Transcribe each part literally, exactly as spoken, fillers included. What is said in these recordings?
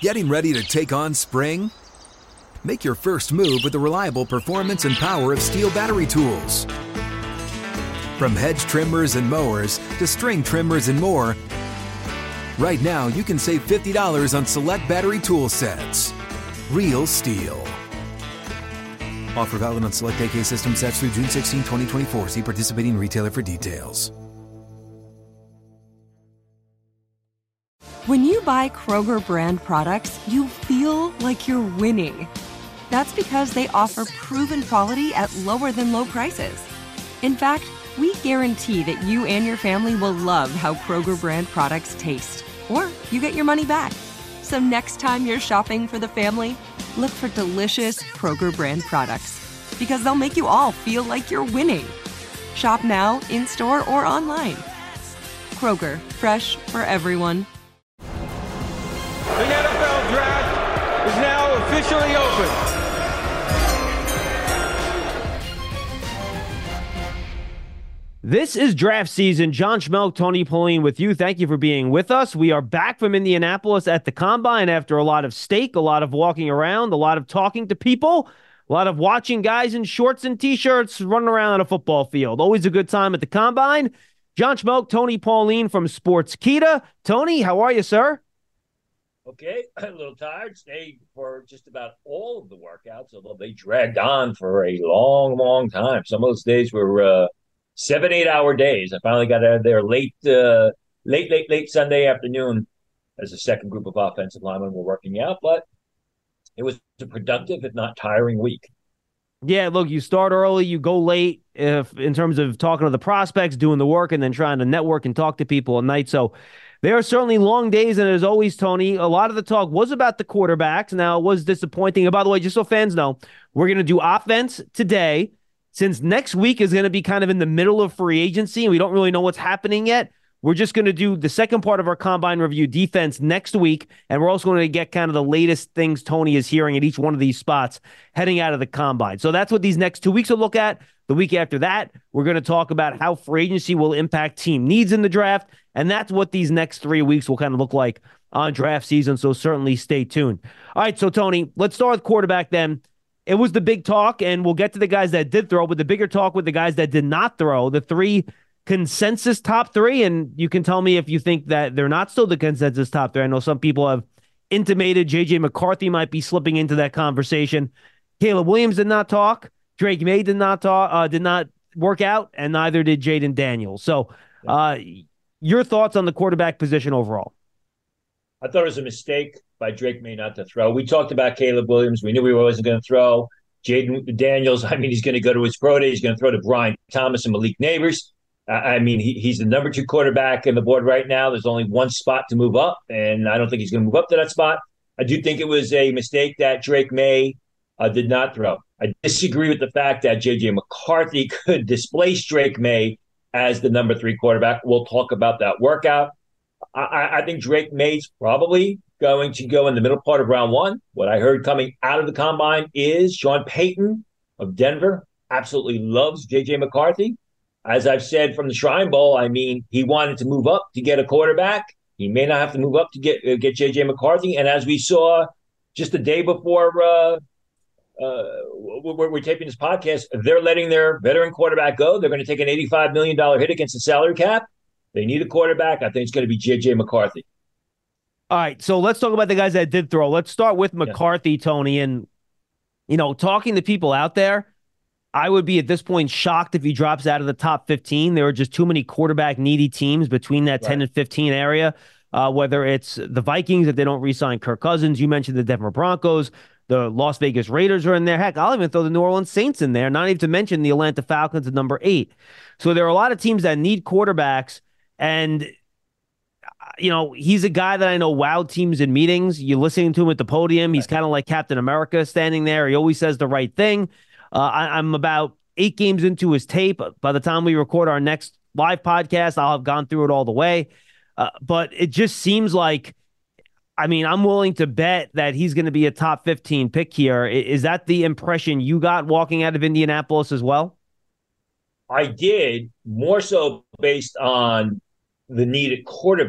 Getting ready to take on spring? Make your first move with the reliable performance and power of Steel battery tools. From hedge trimmers and mowers to string trimmers and more, right now you can save fifty dollars on select battery tool sets. Real Steel. Offer valid on select A K system sets through June sixteenth, twenty twenty-four. See participating retailer for details. When you buy Kroger brand products, you feel like you're winning. That's because they offer proven quality at lower than low prices. In fact, we guarantee that you and your family will love how Kroger brand products taste, or you get your money back. So next time you're shopping for the family, look for delicious Kroger brand products, because they'll make you all feel like you're winning. Shop now, in-store, or online. Kroger, fresh for everyone. The N F L Draft is now officially open. This is draft season. John Schmelk, Tony Pauline with you. Thank you for being with us. We are back from Indianapolis at the Combine after a lot of steak, a lot of walking around, a lot of talking to people, a lot of watching guys in shorts and T-shirts running around on a football field. Always a good time at the Combine. John Schmelk, Tony Pauline from Sportskeeda. Tony, how are you, sir? Okay, a little tired. Stayed for just about all of the workouts, although they dragged on for a long, long time. Some of those days were uh, seven, eight-hour days. I finally got out of there late, uh, late, late, late Sunday afternoon as a second group of offensive linemen were working out. But it was a productive, if not tiring, week. Yeah, look, you start early, you go late if in terms of talking to the prospects, doing the work, and then trying to network and talk to people at night. So there are certainly long days, and as always, Tony, a lot of the talk was about the quarterbacks. Now, it was disappointing. And by the way, just so fans know, we're going to do offense today, since next week is going to be kind of in the middle of free agency, and we don't really know what's happening yet. We're just going to do the second part of our Combine review, defense, next week, and we're also going to get kind of the latest things Tony is hearing at each one of these spots heading out of the Combine. So that's what these next two weeks will look at. The week after that, we're going to talk about how free agency will impact team needs in the draft, and that's what these next three weeks will kind of look like on draft season, so certainly stay tuned. All right, so Tony, let's start with quarterback then. It was the big talk, and we'll get to the guys that did throw, but the bigger talk with the guys that did not throw, the three consensus top three, and you can tell me if you think that they're not still the consensus top three. I know some people have intimated J J McCarthy might be slipping into that conversation. Caleb Williams did not talk. Drake May did not talk, uh, did not work out, and neither did Jaden Daniels. So uh, your thoughts on the quarterback position overall? I thought it was a mistake by Drake May not to throw. We talked about Caleb Williams. We knew he wasn't going to throw. Jaden Daniels, I mean, he's going to go to his pro day. He's going to throw to Brian Thomas and Malik Neighbors. I mean, he, he's the number two quarterback in the board right now. There's only one spot to move up, and I don't think he's going to move up to that spot. I do think it was a mistake that Drake May uh, did not throw. I disagree with the fact that J J McCarthy could displace Drake May as the number three quarterback. We'll talk about that workout. I, I think Drake May's probably going to go in the middle part of round one. What I heard coming out of the Combine is Sean Payton of Denver absolutely loves J J McCarthy. As I've said from the Shrine Bowl, I mean, he wanted to move up to get a quarterback. He may not have to move up to get uh, get J J McCarthy. And as we saw just the day before uh, uh, we're, we're taping this podcast, they're letting their veteran quarterback go. They're going to take an eighty-five million dollars hit against the salary cap. They need a quarterback. I think it's going to be J J McCarthy. All right, so let's talk about the guys that did throw. Let's start with McCarthy, yeah. Tony. And, you know, talking to people out there, I would be at this point shocked if he drops out of the top fifteen. There are just too many quarterback needy teams between that right. ten and fifteen area, uh, whether it's the Vikings, if they don't re-sign Kirk Cousins. You mentioned the Denver Broncos. The Las Vegas Raiders are in there. Heck, I'll even throw the New Orleans Saints in there, not even to mention the Atlanta Falcons at number eight. So there are a lot of teams that need quarterbacks. And, you know, he's a guy that I know wowed teams in meetings. You're listening to him at the podium. He's kind of like Captain America standing there. He always says the right thing. Uh, I, I'm about eight games into his tape. By the time we record our next live podcast, I'll have gone through it all the way. Uh, but it just seems like, I mean, I'm willing to bet that he's going to be a top fifteen pick here. Is that the impression you got walking out of Indianapolis as well? I did, more so based on the need at quarterback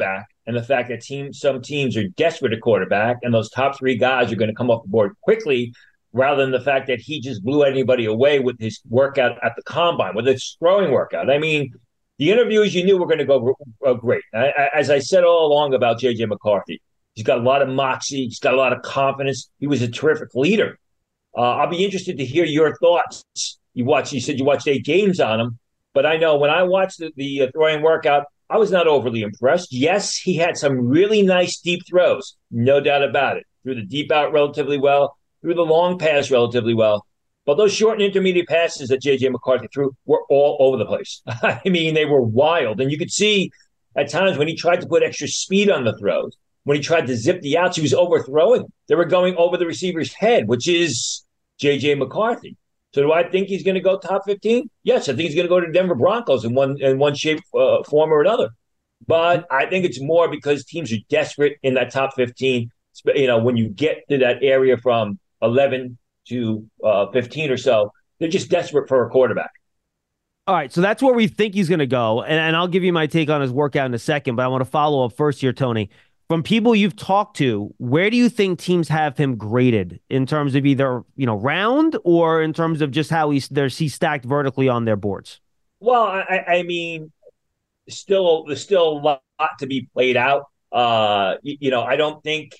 and the fact that team, some teams are desperate at quarterback, and those top three guys are going to come off the board quickly, rather than the fact that he just blew anybody away with his workout at the combine, with his throwing workout. I mean, the interviews you knew were going to go uh, great. I, I, as I said all along about J J McCarthy, he's got a lot of moxie. He's got a lot of confidence. He was a terrific leader. Uh, I'll be interested to hear your thoughts. You watched, you said you watched eight games on him, but I know when I watched the, the uh, throwing workout, I was not overly impressed. Yes, he had some really nice deep throws, no doubt about it. Threw the deep out relatively well, threw the long pass relatively well. But those short and intermediate passes that J J McCarthy threw were all over the place. I mean, they were wild. And you could see at times when he tried to put extra speed on the throws, when he tried to zip the outs, he was overthrowing. They were going over the receiver's head, which is J J McCarthy. So do I think he's going to go top fifteen? Yes, I think he's going to go to Denver Broncos in one in one shape, uh, form, or another. But I think it's more because teams are desperate in that top fifteen. You know, when you get to that area from eleven to uh, fifteen or so, they're just desperate for a quarterback. All right, so that's where we think he's going to go, and, and I'll give you my take on his workout in a second, but I want to follow up first here, Tony. From people you've talked to, where do you think teams have him graded in terms of either, you know, round or in terms of just how he's there's he's stacked vertically on their boards? Well, I, I mean, still there's still a lot to be played out. Uh, you, you know, I don't think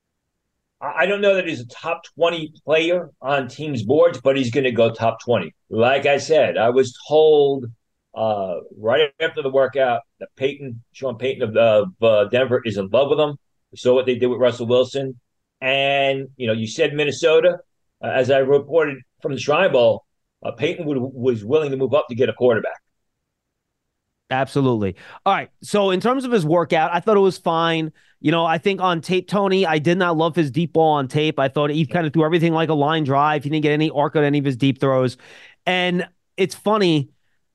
I don't know that he's a top twenty player on teams' boards, but he's going to go top twenty. Like I said, I was told uh, right after the workout that Peyton, Sean Payton of, of uh, Denver is in love with him. We saw what they did with Russell Wilson. And, you know, you said Minnesota. Uh, as I reported from the Shrine Bowl, uh, Peyton would, was willing to move up to get a quarterback. Absolutely. All right. So in terms of his workout, I thought it was fine. You know, I think on tape, Tony, I did not love his deep ball on tape. I thought he kind of threw everything like a line drive. He didn't get any arc on any of his deep throws. And it's funny.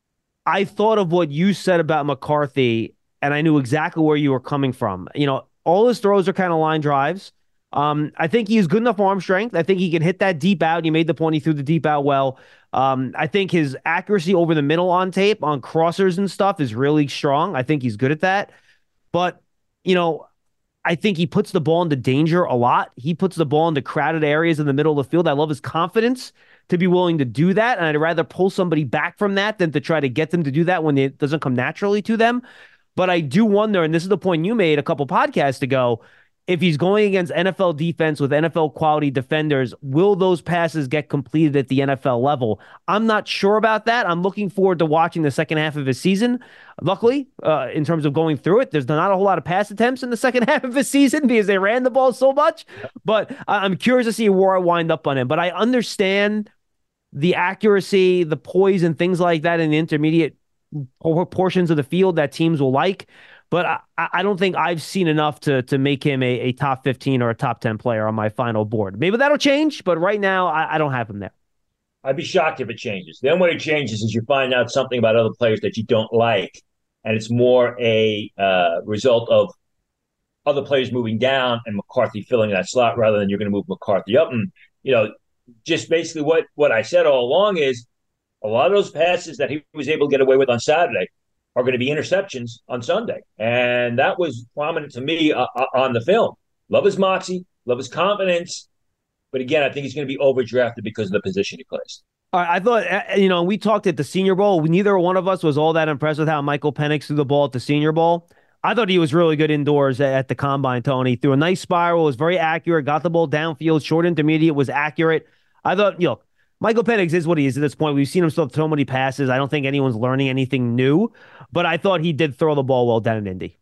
I thought of what you said about McCarthy, and I knew exactly where you were coming from. You know, all his throws are kind of line drives. Um, I think he has good enough arm strength. I think he can hit that deep out. You made the point. He threw the deep out well. Um, I think his accuracy over the middle on tape, on crossers and stuff, is really strong. I think he's good at that. But, you know, I think he puts the ball into danger a lot. He puts the ball into crowded areas in the middle of the field. I love his confidence to be willing to do that. And I'd rather pull somebody back from that than to try to get them to do that when it doesn't come naturally to them. But I do wonder, and this is the point you made a couple podcasts ago, if he's going against N F L defense with N F L quality defenders, will those passes get completed at the N F L level? I'm not sure about that. I'm looking forward to watching the second half of his season. Luckily, uh, in terms of going through it, there's not a whole lot of pass attempts in the second half of his season because they ran the ball so much. But I'm curious to see where I wind up on him. But I understand the accuracy, the poise, and things like that in the intermediate portions of the field that teams will like. But I, I don't think I've seen enough to to make him a, a top fifteen or a top ten player on my final board. Maybe that'll change, but right now I, I don't have him there. I'd be shocked if it changes. Then when it changes is you find out something about other players that you don't like, and it's more a uh, result of other players moving down and McCarthy filling that slot rather than you're going to move McCarthy up. And, you know, just basically what, what I said all along is a lot of those passes that he was able to get away with on Saturday are going to be interceptions on Sunday. And that was prominent to me uh, on the film. Love his moxie, love his confidence. But again, I think he's going to be overdrafted because of the position he plays. All right, I thought, you know, we talked at the Senior Bowl. Neither one of us was all that impressed with how Michael Penix threw the ball at the Senior Bowl. I thought he was really good indoors at the Combine, Tony. Threw a nice spiral, was very accurate, got the ball downfield, short intermediate, was accurate. I thought, you know, Michael Penix is what he is at this point. We've seen him still throw many passes. I don't think anyone's learning anything new, but I thought he did throw the ball well down in Indy.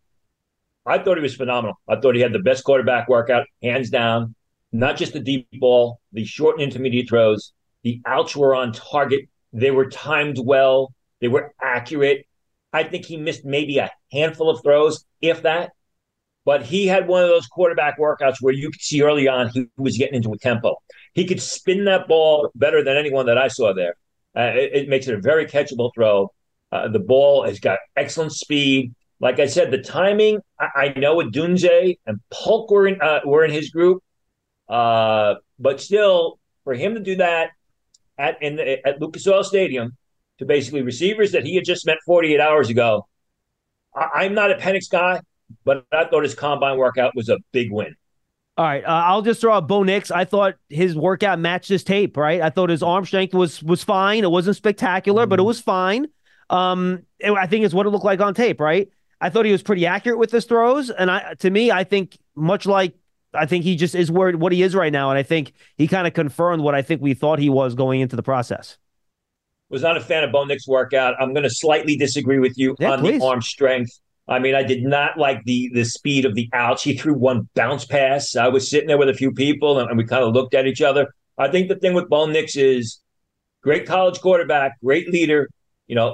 I thought he was phenomenal. I thought he had the best quarterback workout, hands down. Not just the deep ball, the short and intermediate throws. The outs were on target. They were timed well. They were accurate. I think he missed maybe a handful of throws, if that. But he had one of those quarterback workouts where you could see early on he was getting into a tempo. He could spin that ball better than anyone that I saw there. Uh, it, it makes it a very catchable throw. Uh, the ball has got excellent speed. Like I said, the timing, I, I know Odunze and Polk were in, uh, were in his group. Uh, but still, for him to do that at in the, at Lucas Oil Stadium to basically receivers that he had just met forty-eight hours ago, I, I'm not a Penix guy. but I thought his combine workout was a big win. All right, uh, I'll just throw out Bo Nix. I thought his workout matched his tape, right? I thought his arm strength was was fine. It wasn't spectacular, mm-hmm. but it was fine. Um, it, I think it's what it looked like on tape, right? I thought he was pretty accurate with his throws, and I, to me, I think much like I think he just is where what he is right now, and I think he kind of confirmed what I think we thought he was going into the process. Was not a fan of Bo Nix workout. I'm going to slightly disagree with you yeah, on please. the arm strength. I mean, I did not like the the speed of the outs. He threw one bounce pass. I was sitting there with a few people, and, and we kind of looked at each other. I think the thing with Bo Nix is great college quarterback, great leader. You know,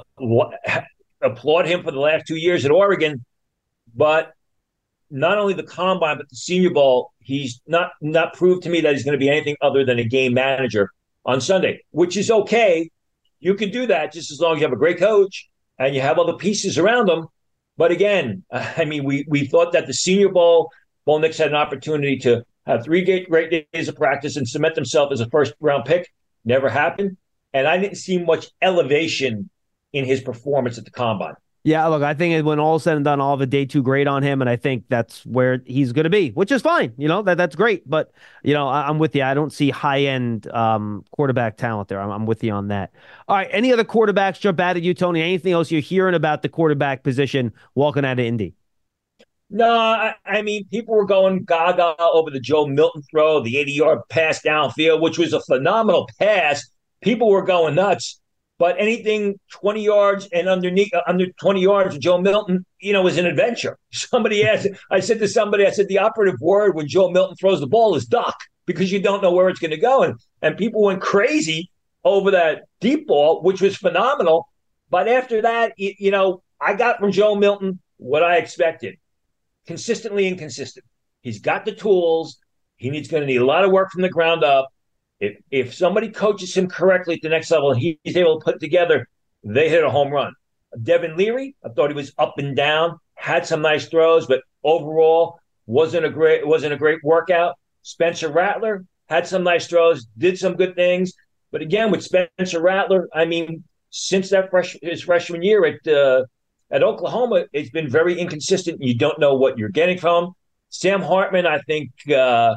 applaud him for the last two years at Oregon. But not only the combine, but the Senior Bowl, he's not not proved to me that he's going to be anything other than a game manager on Sunday, which is okay. You can do that just as long as you have a great coach and you have all the pieces around him. But again, I mean, we we thought that the Senior Bowl, Bo Nix had an opportunity to have three great days of practice and cement himself as a first-round pick. Never happened. And I didn't see much elevation in his performance at the combine. Yeah, look, I think when all said and done, I'll have a day two grade on him, and I think that's where he's going to be, which is fine. You know, that that's great. But, you know, I, I'm with you. I don't see high-end um, quarterback talent there. I'm, I'm with you on that. All right, any other quarterbacks jump out at you, Tony? Anything else you're hearing about the quarterback position walking out of Indy? No, I, I mean, people were going gaga over the Joe Milton throw, the eighty-yard pass downfield, which was a phenomenal pass. People were going nuts. But anything twenty yards and underneath, uh, under twenty yards of Joe Milton, you know, is an adventure. Somebody asked, I said to somebody, I said, the operative word when Joe Milton throws the ball is duck, because you don't know where it's going to go. And, and people went crazy over that deep ball, which was phenomenal. But after that, you, you know, I got from Joe Milton what I expected. Consistently inconsistent. He's got the tools. He needs going to need a lot of work from the ground up. If if somebody coaches him correctly at the next level and he's able to put together, they hit a home run. Devin Leary, I thought he was up and down, had some nice throws, but overall wasn't a great wasn't a great workout. Spencer Rattler had some nice throws, did some good things, but again with Spencer Rattler, I mean, since that fresh his freshman year at uh, at Oklahoma, it's been very inconsistent. You don't know what you're getting from him. Sam Hartman, I think. Uh,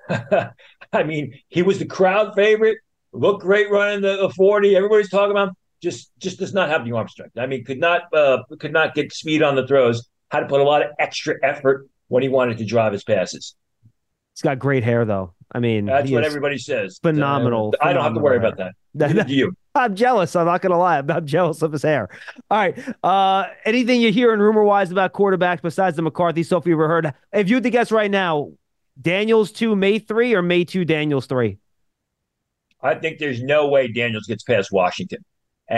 I mean, he was the crowd favorite, looked great running the, the forty. Everybody's talking about him. Just, just does not have the arm strength. I mean, could not, uh, could not get speed on the throws. Had to put a lot of extra effort when he wanted to drive his passes. He's got great hair, though. I mean, that's what everybody says. Phenomenal. Uh, I don't have to worry hair. about that. Neither do you? I'm jealous. I'm not going to lie. I'm, I'm jealous of his hair. All right. Uh, anything you're hearing rumor-wise about quarterbacks besides the McCarthy stuff you ever heard? If you had to guess right now, Daniels two, May three, or May two, Daniels three? I think there's no way Daniels gets past Washington.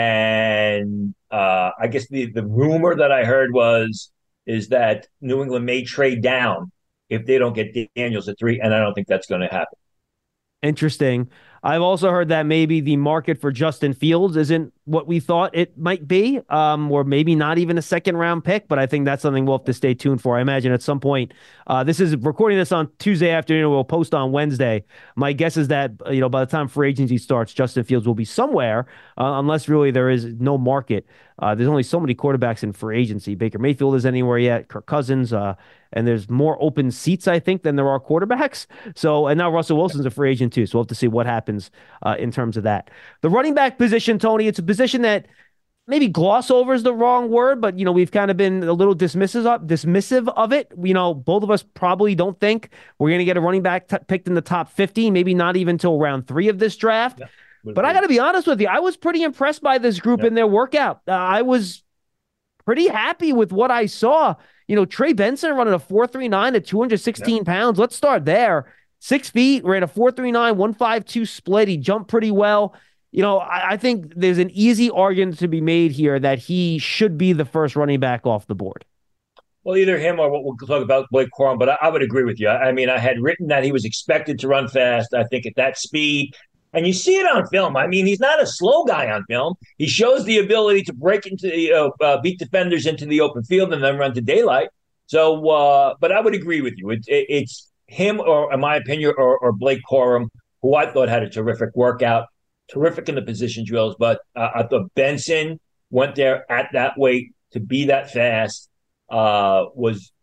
And uh, I guess the, the rumor that I heard was is that New England may trade down if they don't get Daniels at three, and I don't think that's going to happen. Interesting. I've also heard that maybe the market for Justin Fields isn't what we thought it might be, um, or maybe not even a second round pick, but I think that's something we'll have to stay tuned for. I imagine at some point, uh, this is recording this on Tuesday afternoon. We'll post on Wednesday. My guess is that, you know, by the time free agency starts, Justin Fields will be somewhere, uh, unless really there is no market. Uh, there's only so many quarterbacks in free agency. Baker Mayfield is anywhere yet, Kirk Cousins, uh, and there's more open seats, I think, than there are quarterbacks. So, and now Russell Wilson's a free agent too. So we'll have to see what happens uh, in terms of that. The running back position, Tony, it's a position that maybe gloss over is the wrong word, but, you know, we've kind of been a little dismissive of, dismissive of it. You know, both of us probably don't think we're going to get a running back t- picked in the top fifty, maybe not even until round three of this draft. Yeah. But I got to be honest with you, I was pretty impressed by this group yeah. in their workout. Uh, I was pretty happy with what I saw. You know, Trey Benson running a four three nine at two hundred sixteen yeah. pounds. Let's start there. Six feet, ran a four three nine, one five two split. He jumped pretty well. You know, I, I think there's an easy argument to be made here that he should be the first running back off the board. Well, either him or what we'll talk about Blake Corum, but I, I would agree with you. I, I mean, I had written that he was expected to run fast. I think at that speed. And you see it on film. I mean, he's not a slow guy on film. He shows the ability to break into the, uh, uh, beat defenders into the open field and then run to daylight. So, uh, but I would agree with you. It, it, it's him, or in my opinion, or, or Blake Corum, who I thought had a terrific workout, terrific in the position drills. But uh, I thought Benson went there at that weight to be that fast, uh, was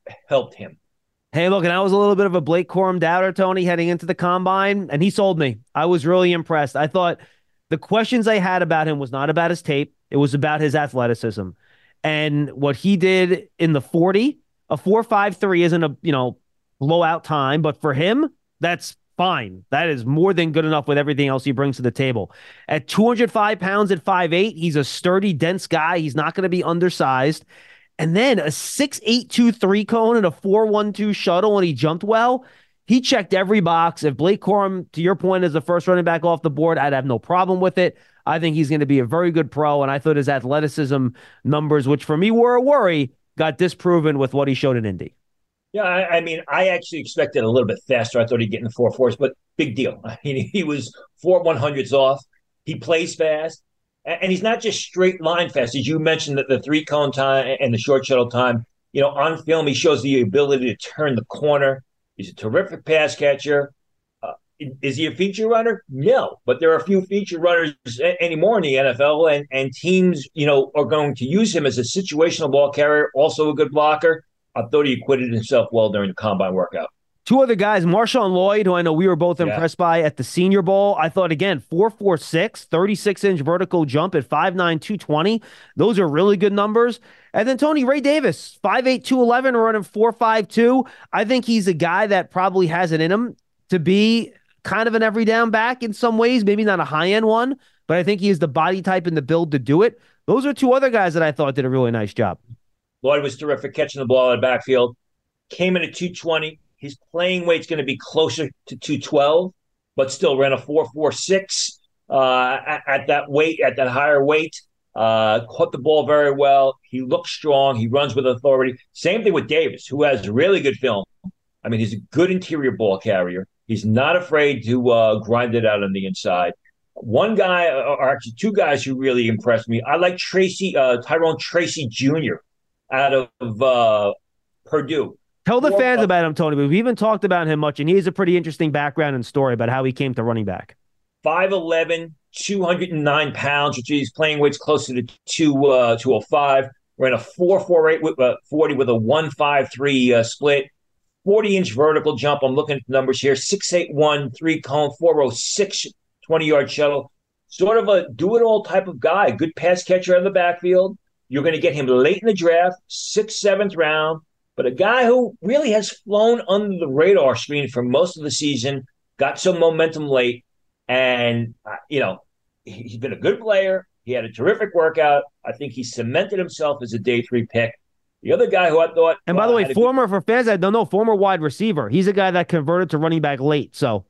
helped him. Hey, look, and I was a little bit of a Blake Corum doubter, Tony, heading into the combine, and he sold me. I was really impressed. I thought the questions I had about him was not about his tape. It was about his athleticism. And what he did in the forty, a four five three isn't a, you know, blowout time, but for him, that's fine. That is more than good enough with everything else he brings to the table. At two hundred five pounds at five eight, he's a sturdy, dense guy. He's not going to be undersized. And then a six eight two three cone and a four one two shuttle, and he jumped well. He checked every box. If Blake Corum, to your point, is the first running back off the board, I'd have no problem with it. I think he's going to be a very good pro, and I thought his athleticism numbers, which for me were a worry, got disproven with what he showed in Indy. Yeah, I, I mean, I actually expected a little bit faster. I thought he'd get in the four fours, but big deal. I mean, he was four one hundreds off. He plays fast. And he's not just straight line fast. As you mentioned, that the three cone time and the short shuttle time, you know, on film, he shows the ability to turn the corner. He's a terrific pass catcher. Uh, is he a feature runner? No, but there are a few feature runners anymore in the N F L, and, and teams, you know, are going to use him as a situational ball carrier, also a good blocker. I thought he acquitted himself well during the combine workout. Two other guys, Marshawn Lloyd, who I know we were both impressed yeah. by at the Senior Bowl. I thought, again, four four six, thirty-six inch vertical jump at five nine, two twenty. Those are really good numbers. And then Tony Ray Davis, five eight, two eleven, running four five two. I think he's a guy that probably has it in him to be kind of an every down back in some ways, maybe not a high-end one, but I think he has the body type and the build to do it. Those are two other guys that I thought did a really nice job. Lloyd was terrific catching the ball out of the backfield. Came in at two twenty. His playing weight's going to be closer to two twelve, but still ran a four four six uh, at, at that weight, at that higher weight. Uh, caught the ball very well. He looks strong. He runs with authority. Same thing with Davis, who has really good film. I mean, he's a good interior ball carrier. He's not afraid to uh, grind it out on the inside. One guy, or actually two guys who really impressed me. I like Tracy, uh, Tyrone Tracy Junior out of uh, Purdue. Tell the fans about him, Tony, but we haven't talked about him much, and he has a pretty interesting background and story about how he came to running back. five eleven, two hundred nine pounds, which is playing weights closer to two, uh, two oh five. Ran a four four eight with, uh, forty with a one five three uh, split. forty inch vertical jump. I'm looking at the numbers here. six eight one, three cone, four oh six, twenty-yard shuttle. Sort of a do-it-all type of guy. Good pass catcher out of the backfield. You're going to get him late in the draft, sixth, seventh round. But a guy who really has flown under the radar screen for most of the season, got some momentum late, and, uh, you know, he's been a good player. He had a terrific workout. I think he cemented himself as a day three pick. The other guy who I thought... And by well, the way, former, good, for fans that don't know, former wide receiver. He's a guy that converted to running back late, so...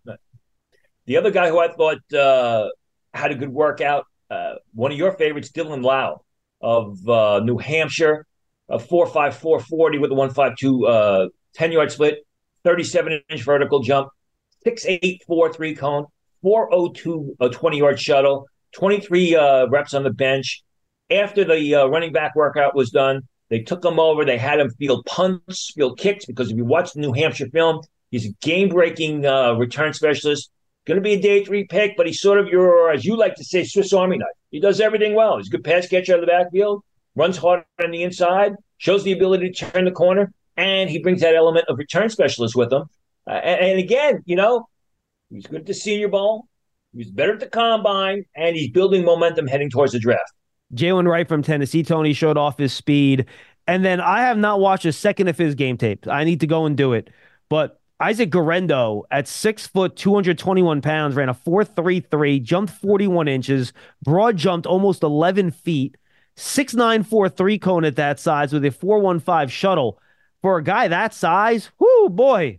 The other guy who I thought uh, had a good workout, uh, one of your favorites, Dylan Lau of uh, New Hampshire. A four five, four forty with a one five two uh, ten-yard split, thirty-seven inch vertical jump, six eight, four three cone, four oh two a twenty-yard shuttle, twenty-three uh, reps on the bench. After the uh, running back workout was done, they took him over. They had him field punts, field kicks, because if you watch the New Hampshire film, he's a game-breaking uh, return specialist. Going to be a day three pick, but he's sort of your, as you like to say, Swiss Army knife. He does everything well. He's a good pass catcher out of the backfield. Runs hard on the inside, shows the ability to turn the corner, and he brings that element of return specialist with him. Uh, and, and again, you know, he was good at the Senior Bowl. He was better at the combine, and he's building momentum heading towards the draft. Jalen Wright from Tennessee, Tony, showed off his speed. And then I have not watched a second of his game tape. I need to go and do it. But Isaac Guerendo at six foot, two hundred twenty-one pounds, ran a four three three, jumped forty-one inches, broad jumped almost eleven feet. six nine, four three cone at that size with a four one five shuttle. For a guy that size, whoo, boy.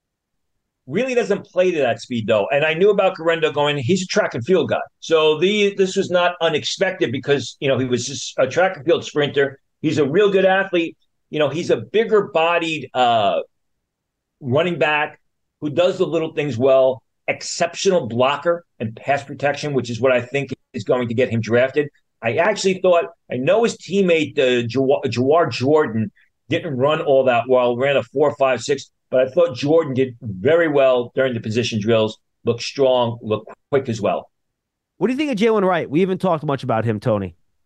Really doesn't play to that speed, though. And I knew about Guerendo going, he's a track and field guy. So the this was not unexpected because, you know, he was just a track and field sprinter. He's a real good athlete. You know, he's a bigger-bodied uh, running back who does the little things well, exceptional blocker and pass protection, which is what I think is going to get him drafted. I actually thought, I know his teammate, uh, Jawar Jordan, didn't run all that well, ran a four five six, but I thought Jordan did very well during the position drills, looked strong, looked quick as well. What do you think of Jalen Wright? We haven't talked much about him, Tony.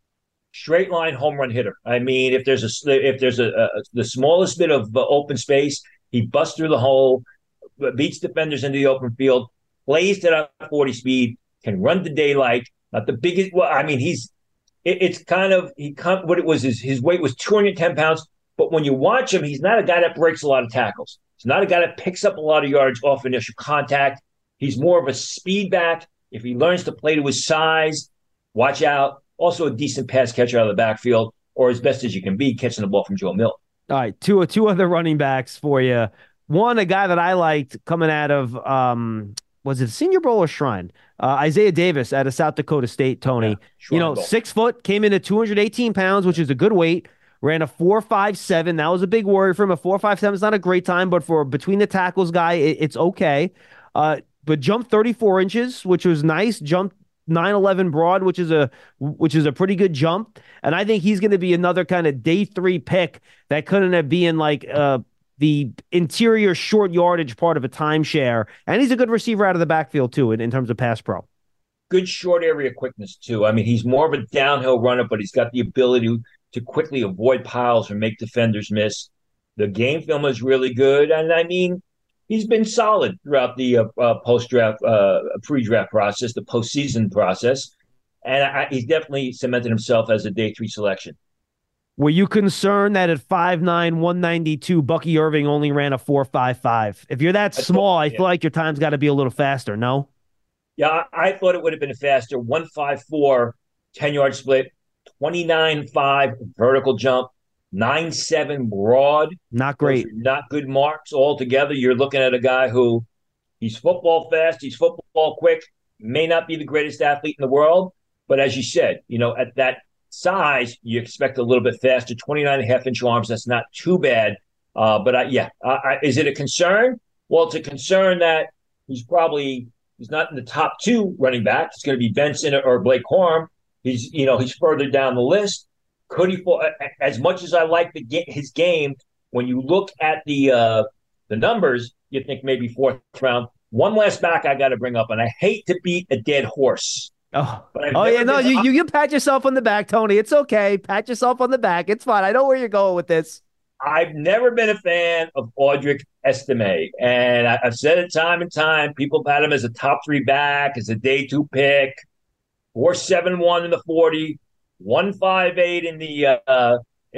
straight line home run hitter. I mean, if there's a if there's a, a the smallest bit of uh, open space, he busts through the hole, beats defenders into the open field, plays at a forty speed, can run the daylight. Not the biggest. Well, I mean, he's it, it's kind of he what it was his his weight was two hundred ten pounds. But when you watch him, he's not a guy that breaks a lot of tackles. He's not a guy that picks up a lot of yards off initial contact. He's more of a speed back. If he learns to play to his size, watch out. Also a decent pass catcher out of the backfield, or as best as you can be, catching the ball from Joe Milton. All right, two two other running backs for you. One, a guy that I liked coming out of, um, was it Senior Bowl or Shrine? Uh, Isaiah Davis out of South Dakota State, Tony. Yeah, you know, Bowl. Six foot, came in at two hundred eighteen pounds, which is a good weight. Ran a four five seven. That was a big worry for him. A four five seven is not a great time, but for between the tackles guy, it, it's okay. Uh, but jumped thirty-four inches, which was nice. Jumped nine eleven broad, which is a which is a pretty good jump. And I think he's going to be another kind of day three pick that could end up being like uh, the interior short yardage part of a timeshare. And he's a good receiver out of the backfield, too, in, in terms of pass pro. Good short area quickness, too. I mean, he's more of a downhill runner, but he's got the ability to to quickly avoid piles or make defenders miss. The game film is really good. And I mean, he's been solid throughout the uh, uh, post-draft, uh, pre-draft process, the postseason process. And I, he's definitely cemented himself as a day three selection. Were you concerned that at five nine, one ninety-two, Bucky Irving only ran a four five five? If you're that small, I, thought, I yeah. feel like your time's got to be a little faster, no? Yeah, I, I thought it would have been faster. one five four, ten-yard split. twenty-nine five vertical jump, nine seven broad. Not great. Not good marks altogether. You're looking at a guy who he's football fast, he's football quick, may not be the greatest athlete in the world, but as you said, you know, at that size, you expect a little bit faster. twenty-nine and a half inch arms, that's not too bad. Uh, but I, yeah, I, I, is it a concern? Well, it's a concern that he's probably he's not in the top two running backs. It's going to be Benson or Blake Corum. He's, you know, he's further down the list. Could he fall? As much as I like the his game, when you look at the uh, the numbers, you think maybe fourth round. One last back I got to bring up, and I hate to beat a dead horse. Oh, oh yeah, no, you, you you pat yourself on the back, Tony. It's okay. Pat yourself on the back. It's fine. I know where you're going with this. I've never been a fan of Audric Estime, and I, I've said it time and time. People pat him as a top three back, as a day two pick. four seven one in the forty, one five eight in the uh,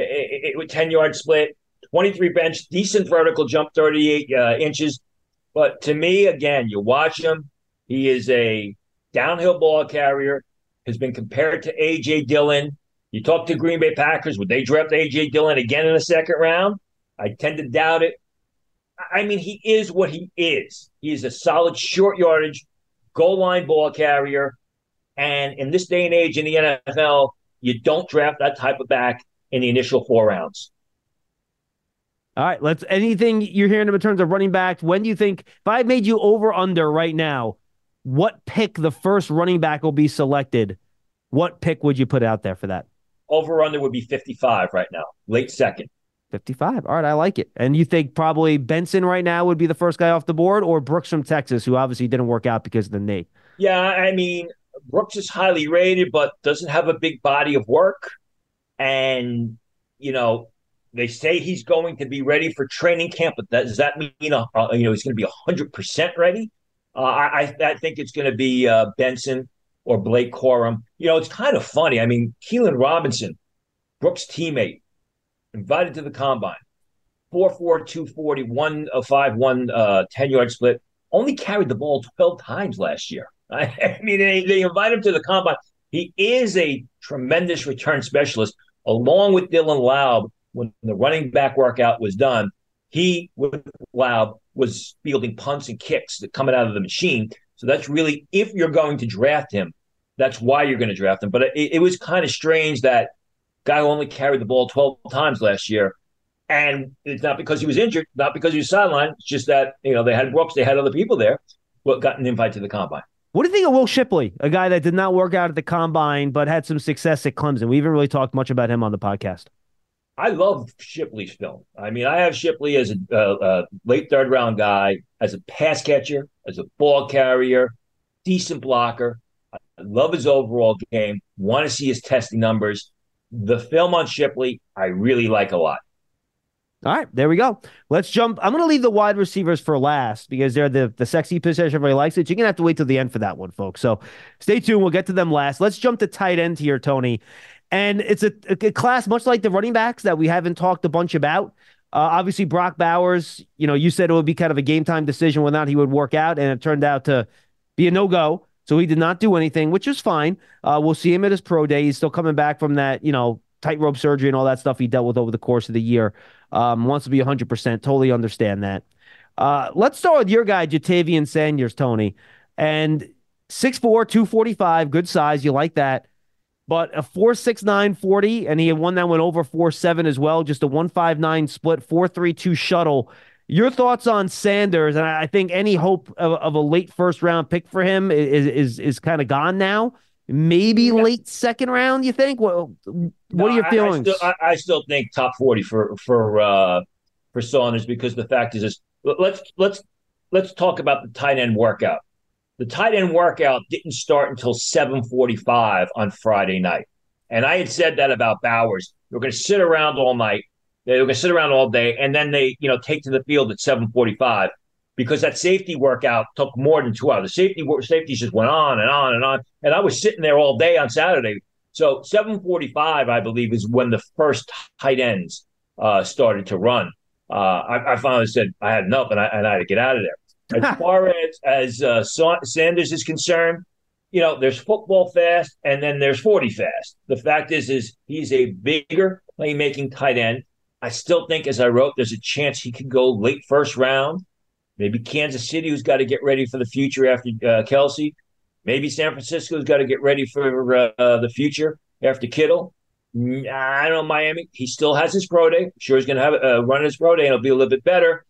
ten-yard split, twenty-three bench, decent vertical jump, thirty-eight uh, inches. But to me, again, you watch him, he is a downhill ball carrier, has been compared to A J. Dillon. You talk to Green Bay Packers, would they draft A J. Dillon again in the second round? I tend to doubt it. I mean, he is what he is. He is a solid short yardage, goal line ball carrier. And in this day and age in the N F L, you don't draft that type of back in the initial four rounds. All right, let's anything you're hearing in terms of running back. When do you think, if I made you over under right now, what pick the first running back will be selected? What pick would you put out there for that? Over under would be fifty-five right now, late second. fifty-five. All right, I like it. And you think probably Benson right now would be the first guy off the board, or Brooks from Texas, who obviously didn't work out because of the knee? Yeah, I mean, Brooks is highly rated, but doesn't have a big body of work. And, you know, they say he's going to be ready for training camp, but that, does that mean, uh, you know, he's going to be one hundred percent ready? Uh, I, I think it's going to be uh, Benson or Blake Corum. You know, it's kind of funny. I mean, Keelan Robinson, Brooks' teammate, invited to the combine, four four, two forty, one five one, uh, ten-yard split, only carried the ball twelve times last year. I mean, they, they invite him to the combine. He is a tremendous return specialist, along with Dylan Laub. When the running back workout was done, he, with Laub, was fielding punts and kicks that coming out of the machine. So that's really, if you're going to draft him, that's why you're going to draft him. But it, it was kind of strange that guy only carried the ball twelve times last year. And it's not because he was injured, not because he was sidelined. It's just that, you know, they had Brooks, they had other people there, but got an invite to the combine. What do you think of Will Shipley, a guy that did not work out at the combine, but had some success at Clemson? We haven't really talked much about him on the podcast. I love Shipley's film. I mean, I have Shipley as a, uh, a late third round guy, as a pass catcher, as a ball carrier, decent blocker. I love his overall game. Want to see his testing numbers. The film on Shipley, I really like a lot. All right, there we go. Let's jump. I'm going to leave the wide receivers for last because they're the, the sexy position. Everybody likes it. You're going to have to wait till the end for that one, folks. So stay tuned. We'll get to them last. Let's jump to tight end here, Tony. And it's a, a class much like the running backs that we haven't talked a bunch about. Uh, obviously, Brock Bowers, you know, you said it would be kind of a game time decision whether or not he would work out, and it turned out to be a no-go. So he did not do anything, which is fine. Uh, we'll see him at his pro day. He's still coming back from that, you know, tightrope surgery and all that stuff he dealt with over the course of the year. Um, wants to be one hundred percent. Totally understand that. Uh, let's start with your guy, Ja'Tavion Sanders, Tony. And six four, two forty-five, good size. You like that. But a four six nine forty, and he had one that went over four seven as well, just a one five nine split, four three two shuttle. Your thoughts on Sanders? And I think any hope of, of a late first round pick for him is is is kind of gone now. Maybe yeah. late second round, you think? Well, what no, are your feelings? I, I, still, I, I still think top forty for for uh, for Sanders, because the fact is, this, let's let's let's talk about the tight end workout. The tight end workout didn't start until seven forty-five on Friday night, and I had said that about Bowers. They're going to sit around all night. They're going to sit around all day, and then they, you know, take to the field at seven forty-five. Because that safety workout took more than two hours. The safety safeties just went on and on and on. And I was sitting there all day on Saturday. So seven forty-five, I believe, is when the first tight ends uh, started to run. Uh, I, I finally said I had enough, and I, and I had to get out of there. As far as, as uh, Sanders is concerned, you know, there's football fast, and then there's forty fast. The fact is, is he's a bigger playmaking tight end. I still think, as I wrote, there's a chance he could go late first round. Maybe Kansas City, who's got to get ready for the future after uh, Kelsey. Maybe San Francisco's got to get ready for uh, the future after Kittle. I don't know, Miami. He still has his pro day. I'm sure he's going to have uh, run his pro day, and it'll be a little bit better.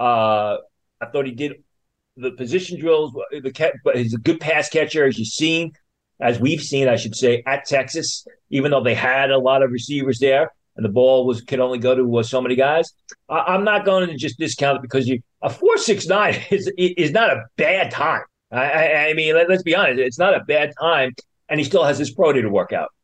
Uh, I thought he did the position drills, the but he's a good pass catcher, as you've seen, as we've seen, I should say, at Texas, even though they had a lot of receivers there. And the ball was could only go to uh, so many guys. I, I'm not going to just discount it because you a four six nine is is not a bad time. I, I, I mean, let, let's be honest, it's not a bad time, and he still has his pro day to work out.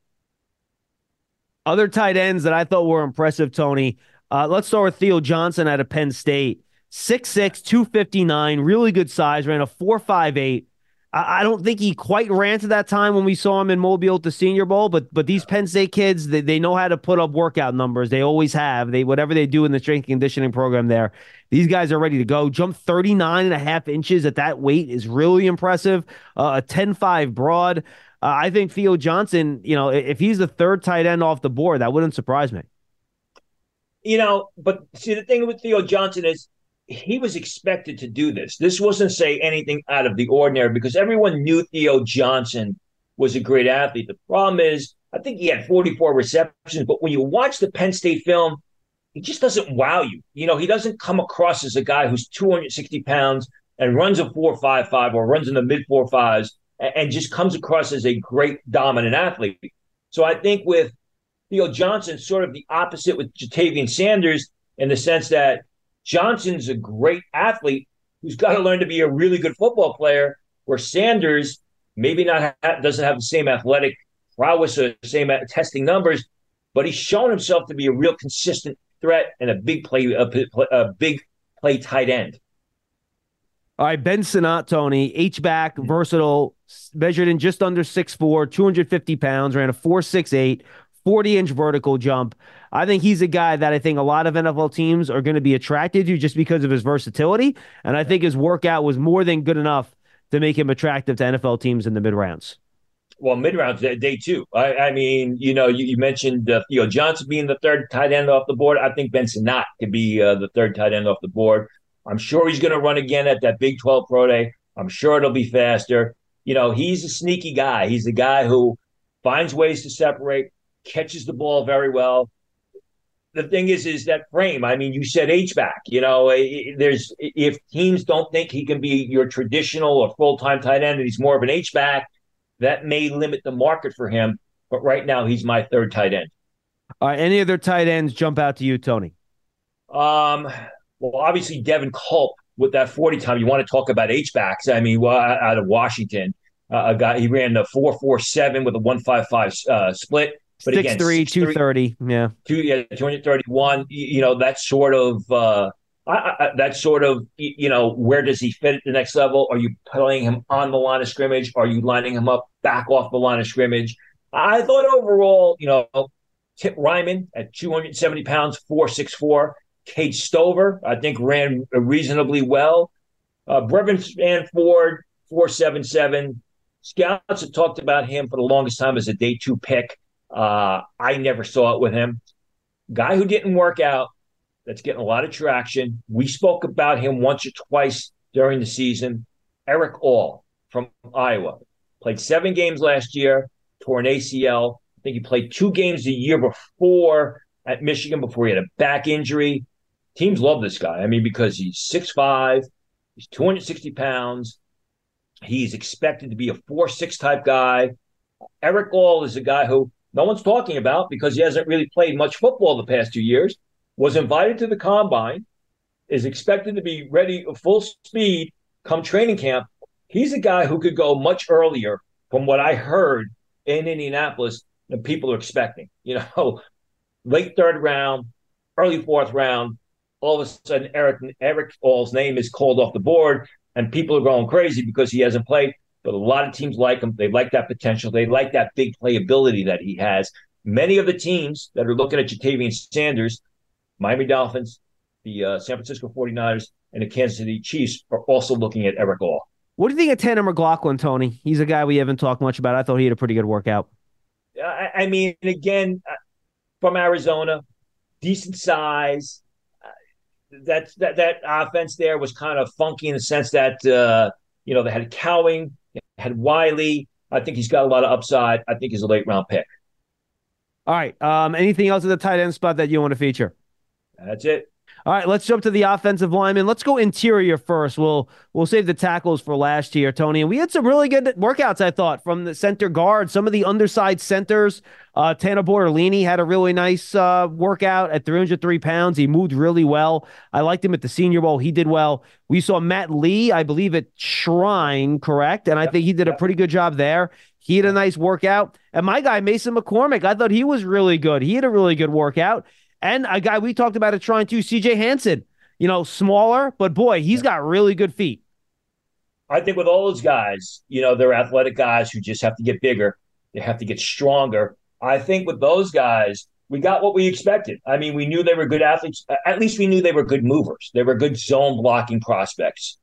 Other tight ends that I thought were impressive, Tony. Uh, let's start with Theo Johnson out of Penn State, six six, two fifty-nine, really good size, ran a four five eight. I don't think he quite ran to that time when we saw him in Mobile at the Senior Bowl, but but these Penn State kids, they, they know how to put up workout numbers. They always have. They whatever they do in the strength and conditioning program there, these guys are ready to go. Jump thirty-nine and a half inches at that weight is really impressive. Uh, a ten five broad. Uh, I think Theo Johnson, you know, if he's the third tight end off the board, that wouldn't surprise me. You know, but see, the thing with Theo Johnson is, he was expected to do this. This wasn't, say, anything out of the ordinary because everyone knew Theo Johnson was a great athlete. The problem is, I think he had forty-four receptions, but when you watch the Penn State film, he just doesn't wow you. You know, he doesn't come across as a guy who's two hundred sixty pounds and runs a four five five or runs in the mid four fives and, and just comes across as a great dominant athlete. So I think with Theo Johnson, sort of the opposite with Ja'Tavion Sanders in the sense that Johnson's a great athlete who's got to learn to be a really good football player, where Sanders maybe not ha- doesn't have the same athletic prowess or the same testing numbers, but he's shown himself to be a real consistent threat and a big play, a, a big play tight end. All right, Ben Sinnott, Tony, H-back, versatile, measured in just under six four, two hundred fifty pounds, ran a four six eight, forty-inch vertical jump. I think he's a guy that I think a lot of N F L teams are going to be attracted to just because of his versatility, and I think his workout was more than good enough to make him attractive to N F L teams in the mid-rounds. Well, mid-rounds, day two. I, I mean, you know, you, you mentioned uh, Theo Johnson being the third tight end off the board. I think Ben Sinnott could be uh, the third tight end off the board. I'm sure he's going to run again at that Big twelve Pro Day. I'm sure it'll be faster. You know, he's a sneaky guy. He's a guy who finds ways to separate, catches the ball very well. The thing is, is that frame. I mean, you said H-back. You know, there's if teams don't think he can be your traditional or full-time tight end and he's more of an H-back, that may limit the market for him. But right now, he's my third tight end. All right, any other tight ends jump out to you, Tony? Um, well, obviously, Devin Culp with that forty time. You want to talk about H-backs. I mean, well, out of Washington, uh, a guy, he ran the four four seven with a one five five uh, split. But six again, three, two thirty. Yeah. Two, yeah, two thirty-one. You know, that's sort of uh, I, I, that's sort of you know, where does he fit at the next level? Are you playing him on the line of scrimmage? Are you lining him up back off the line of scrimmage? I thought overall, you know, Tip Ryman at two hundred seventy pounds, four six four. Cade Stover, I think, ran reasonably well. Uh, Brevin Stanford, four seven seven. Scouts have talked about him for the longest time as a day two pick. Uh, I never saw it with him. Guy who didn't work out, that's getting a lot of traction. We spoke about him once or twice during the season. Eric All from Iowa. Played seven games last year, tore an A C L. I think he played two games the year before at Michigan before he had a back injury. Teams love this guy. I mean, because he's six five, he's two hundred sixty pounds. He's expected to be a four six type guy. Eric All is a guy who no one's talking about because he hasn't really played much football the past two years, was invited to the combine, is expected to be ready full speed come training camp. He's a guy who could go much earlier from what I heard in Indianapolis than people are expecting. You know, late third round, early fourth round, all of a sudden Eric Eric All's name is called off the board and people are going crazy because he hasn't played. But a lot of teams like him. They like that potential. They like that big playability that he has. Many of the teams that are looking at Jatavian Sanders, Miami Dolphins, the uh, San Francisco forty-niners, and the Kansas City Chiefs are also looking at Eric All. What do you think of Tanner McLaughlin, Tony? He's a guy we haven't talked much about. I thought he had a pretty good workout. I, I mean, again, from Arizona, decent size. That, that that offense there was kind of funky in the sense that, uh, you know, they had Cowing, they had Wiley. I think he's got a lot of upside. I think he's a late round pick. All right. Um, anything else at the tight end spot that you want to feature? That's it. All right, let's jump to the offensive lineman. Let's go interior first. We'll we'll save the tackles for last year, Tony. And we had some really good workouts, I thought, from the center guard. Some of the underside centers. Uh, Tanner Bortolini had a really nice uh, workout at three hundred three pounds. He moved really well. I liked him at the Senior Bowl. He did well. We saw Matt Lee, I believe, at Shrine, correct? And I yep. think he did yep. a pretty good job there. He had a nice workout. And my guy, Mason McCormick, I thought he was really good. He had a really good workout. And a guy we talked about at Shrine too, C J Hansen, you know, smaller, but boy, he's got really good feet. I think with all those guys, you know, they're athletic guys who just have to get bigger. They have to get stronger. I think with those guys, we got what we expected. I mean, we knew they were good athletes. At least we knew they were good movers. They were good zone blocking prospects.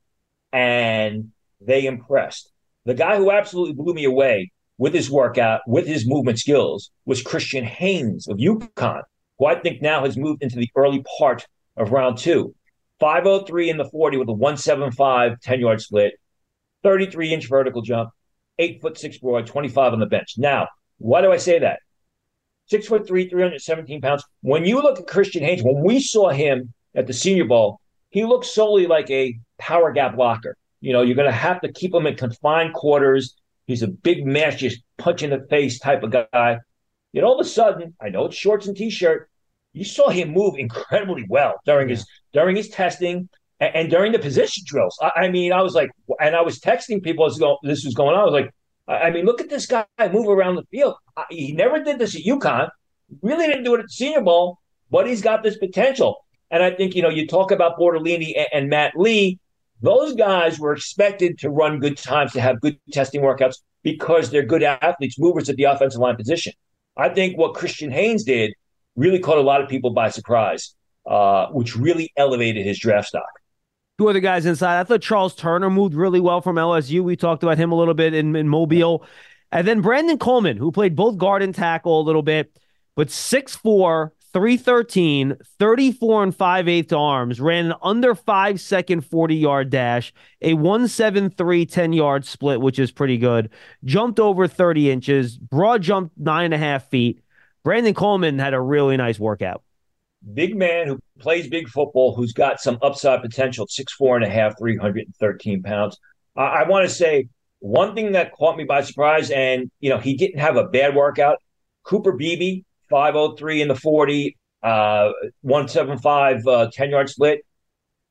And they impressed. The guy who absolutely blew me away with his workout, with his movement skills, was Christian Haynes of UConn, who I think now has moved into the early part of round two. five oh three in the forty with a one seventy-five ten-yard split, thirty-three inch vertical jump, eight foot six broad, twenty-five on the bench. Now, why do I say that? Six foot three, three hundred seventeen pounds. When you look at Christian Haynes, when we saw him at the Senior Bowl, he looked solely like a power gap blocker. You know, you're going to have to keep him in confined quarters. He's a big mash, just punch in the face type of guy. Yet all of a sudden, I know it's shorts and t-shirt, you saw him move incredibly well during his during his testing and, and during the position drills. I, I mean, I was like, and I was texting people as this was going on. I was like, I mean, look at this guy move around the field. I, he never did this at UConn. Really didn't do it at the Senior Bowl, but he's got this potential. And I think, you know, you talk about Bortolini and, and Matt Lee. Those guys were expected to run good times, to have good testing workouts because they're good athletes, movers at the offensive line position. I think what Christian Haynes did really caught a lot of people by surprise, uh, which really elevated his draft stock. Two other guys inside. I thought Charles Turner moved really well from L S U. We talked about him a little bit in, in Mobile. And then Brandon Coleman, who played both guard and tackle a little bit, but six four, three thirteen, thirty-four and five eighths arms, ran an under five second forty-yard dash, a one seventy-three ten-yard split, which is pretty good, jumped over thirty inches, broad jumped nine and a half feet. Brandon Coleman had a really nice workout. Big man who plays big football, who's got some upside potential, six four and a half, three hundred thirteen pounds. I, I want to say one thing that caught me by surprise, and, you know, he didn't have a bad workout. Cooper Beebe, five oh three in the forty, uh, one seventy-five uh, ten-yard split,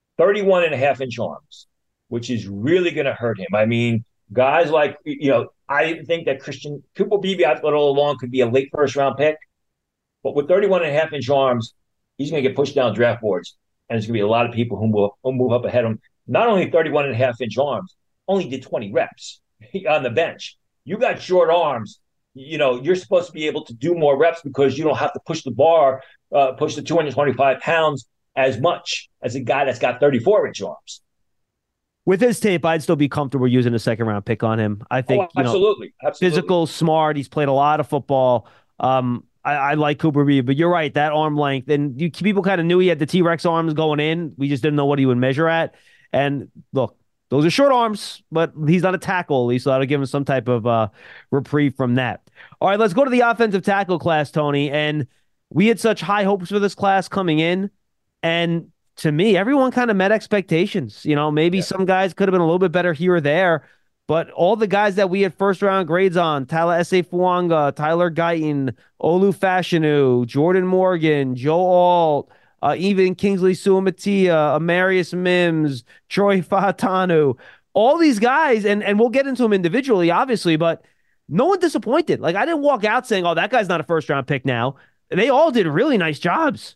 thirty-one and a half inch arms, which is really going to hurt him. I mean, guys like, you know, I think that Christian Cooper Beebe, I thought all along, could be a late first round pick. But with thirty-one and a half inch arms, he's going to get pushed down draft boards. And there's going to be a lot of people who will, will move up ahead of him. Not only thirty-one and a half inch arms, only did twenty reps on the bench. You got short arms. You know, you're supposed to be able to do more reps because you don't have to push the bar, uh, push the two hundred twenty-five pounds as much as a guy that's got thirty-four inch arms. With his tape, I'd still be comfortable using a second round pick on him. I think, oh, absolutely, you know, absolutely. Physical, smart. He's played a lot of football. Um, I, I like Cooper Beebe, but you're right. That arm length, and you, people kind of knew he had the T-Rex arms going in. We just didn't know what he would measure at. And look, those are short arms, but he's not a tackle. At least so I'll give him some type of uh, reprieve from that. All right, let's go to the offensive tackle class, Tony. And we had such high hopes for this class coming in, and to me, everyone kind of met expectations. You know, maybe yeah. some guys could have been a little bit better here or there, but all the guys that we had first round grades on, Tyler Esefuanga, Tyler Guyton, Olu Fashanu, Jordan Morgan, Joe Alt, uh, even Kingsley Suamatia, Amarius Mims, Troy Fatanu, all these guys, and, and we'll get into them individually, obviously, but no one disappointed. Like, I didn't walk out saying, oh, that guy's not a first round pick now. They all did really nice jobs.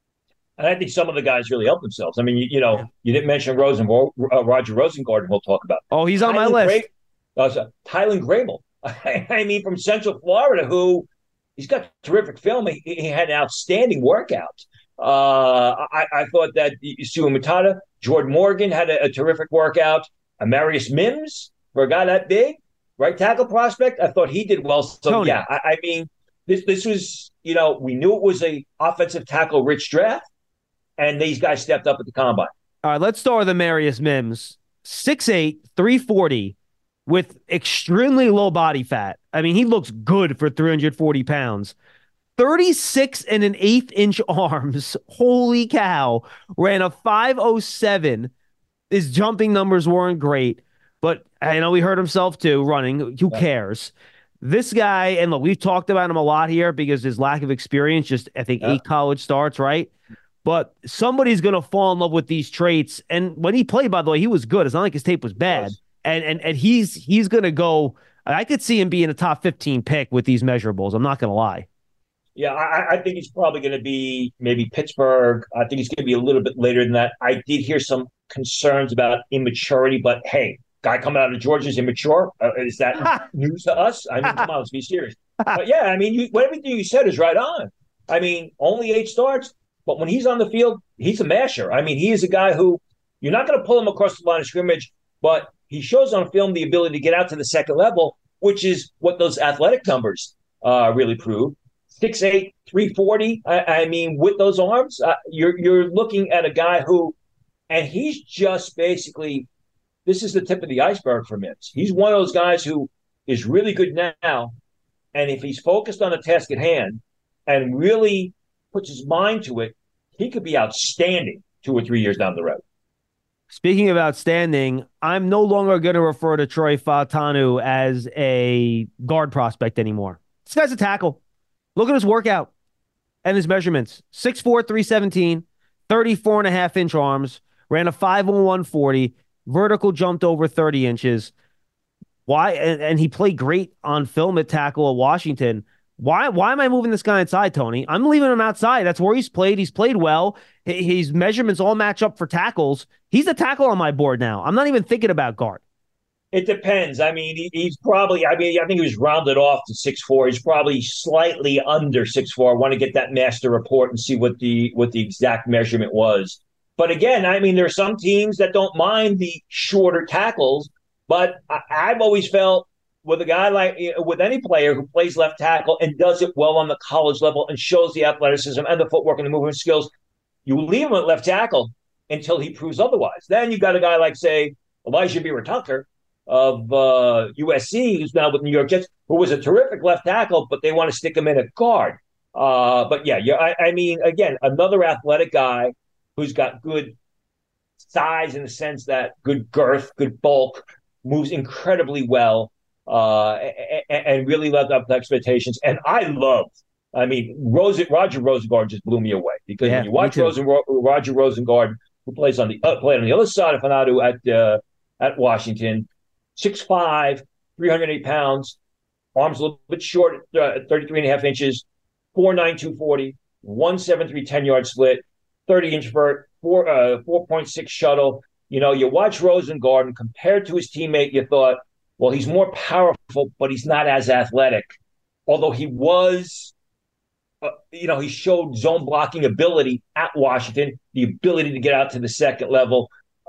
And I think some of the guys really helped themselves. I mean, you, you know, yeah. you didn't mention Rosen, uh, Roger Rosengarten, we'll talk about. Oh, he's on Tylen my list. Gra- uh, Tylen Grable. I, I mean, from Central Florida, who he's got terrific film. He, he had an outstanding workout. Uh, I, I thought that Suamataia, Jordan Morgan had a, a terrific workout. Amarius Mims, for a guy that big, right tackle prospect, I thought he did well. So, Tony. yeah, I, I mean, this this was, you know, we knew it was a offensive tackle-rich draft. And these guys stepped up at the combine. All right, let's start with Amarius Mims. six eight, three forty with extremely low body fat. I mean, he looks good for three hundred forty pounds. thirty-six and an eighth inch arms. Holy cow. Ran a five oh seven. His jumping numbers weren't great, but I know he hurt himself too running. Who cares? This guy, and look, we've talked about him a lot here because his lack of experience, just I think yeah. eight college starts, right? But somebody's going to fall in love with these traits. And when he played, by the way, he was good. It's not like his tape was bad. And and and he's he's going to go – I could see him being a top fifteen pick with these measurables. I'm not going to lie. Yeah, I, I think he's probably going to be maybe Pittsburgh. I think he's going to be a little bit later than that. I did hear some concerns about immaturity, but hey, guy coming out of Georgia is immature. Uh, is that news to us? I mean, come on, let's be serious. But yeah, I mean, you, everything you said is right on. I mean, only eight starts. But when he's on the field, he's a masher. I mean, he is a guy who you're not going to pull him across the line of scrimmage, but he shows on film the ability to get out to the second level, which is what those athletic numbers uh, really prove. six eight, three forty. I, I mean, with those arms, uh, you're you're looking at a guy who, and he's just basically, this is the tip of the iceberg for Mims. He's one of those guys who is really good now, and if he's focused on the task at hand and really puts his mind to it, he could be outstanding two or three years down the road. Speaking of outstanding, I'm no longer going to refer to Troy Fatanu as a guard prospect anymore. This guy's a tackle. Look at his workout and his measurements. six four, three seventeen, thirty-four and a half inch arms, ran a five oh one forty, vertical jumped over thirty inches. Why? And, and he played great on film at tackle at Washington. Why Why am I moving this guy inside, Tony? I'm leaving him outside. That's where he's played. He's played well. His measurements all match up for tackles. He's a tackle on my board now. I'm not even thinking about guard. It depends. I mean, he, he's probably, I mean, I think he was rounded off to six four. He's probably slightly under six four. I want to get that master report and see what the what the exact measurement was. But again, I mean, there are some teams that don't mind the shorter tackles, but I, I've always felt with a guy like, with any player who plays left tackle and does it well on the college level and shows the athleticism and the footwork and the movement skills, you leave him at left tackle until he proves otherwise. Then you've got a guy like, say, Elijah Vera-Tucker of uh, U S C, who's now with New York Jets, who was a terrific left tackle, but they want to stick him in at guard. Uh, but yeah, yeah, I, I mean, again, another athletic guy who's got good size in the sense that good girth, good bulk, moves incredibly well, uh, and, and really lived up to expectations. And I loved, I mean, Rose, Roger Rosengarten just blew me away because yeah, when you watch Rosen, Roger Rosengarten, who plays on the uh, played on the other side of Fanadu at uh, at Washington, six five, three hundred eight pounds, arms a little bit short at uh, thirty-three and a half inches, four nine, two forty, one seventy-three ten-yard split, thirty-inch vert, four, uh, four point six shuttle. You know, you watch Rosengarten compared to his teammate, you thought, well, he's more powerful, but he's not as athletic. Although he was, uh, you know, he showed zone blocking ability at Washington, the ability to get out to the second level.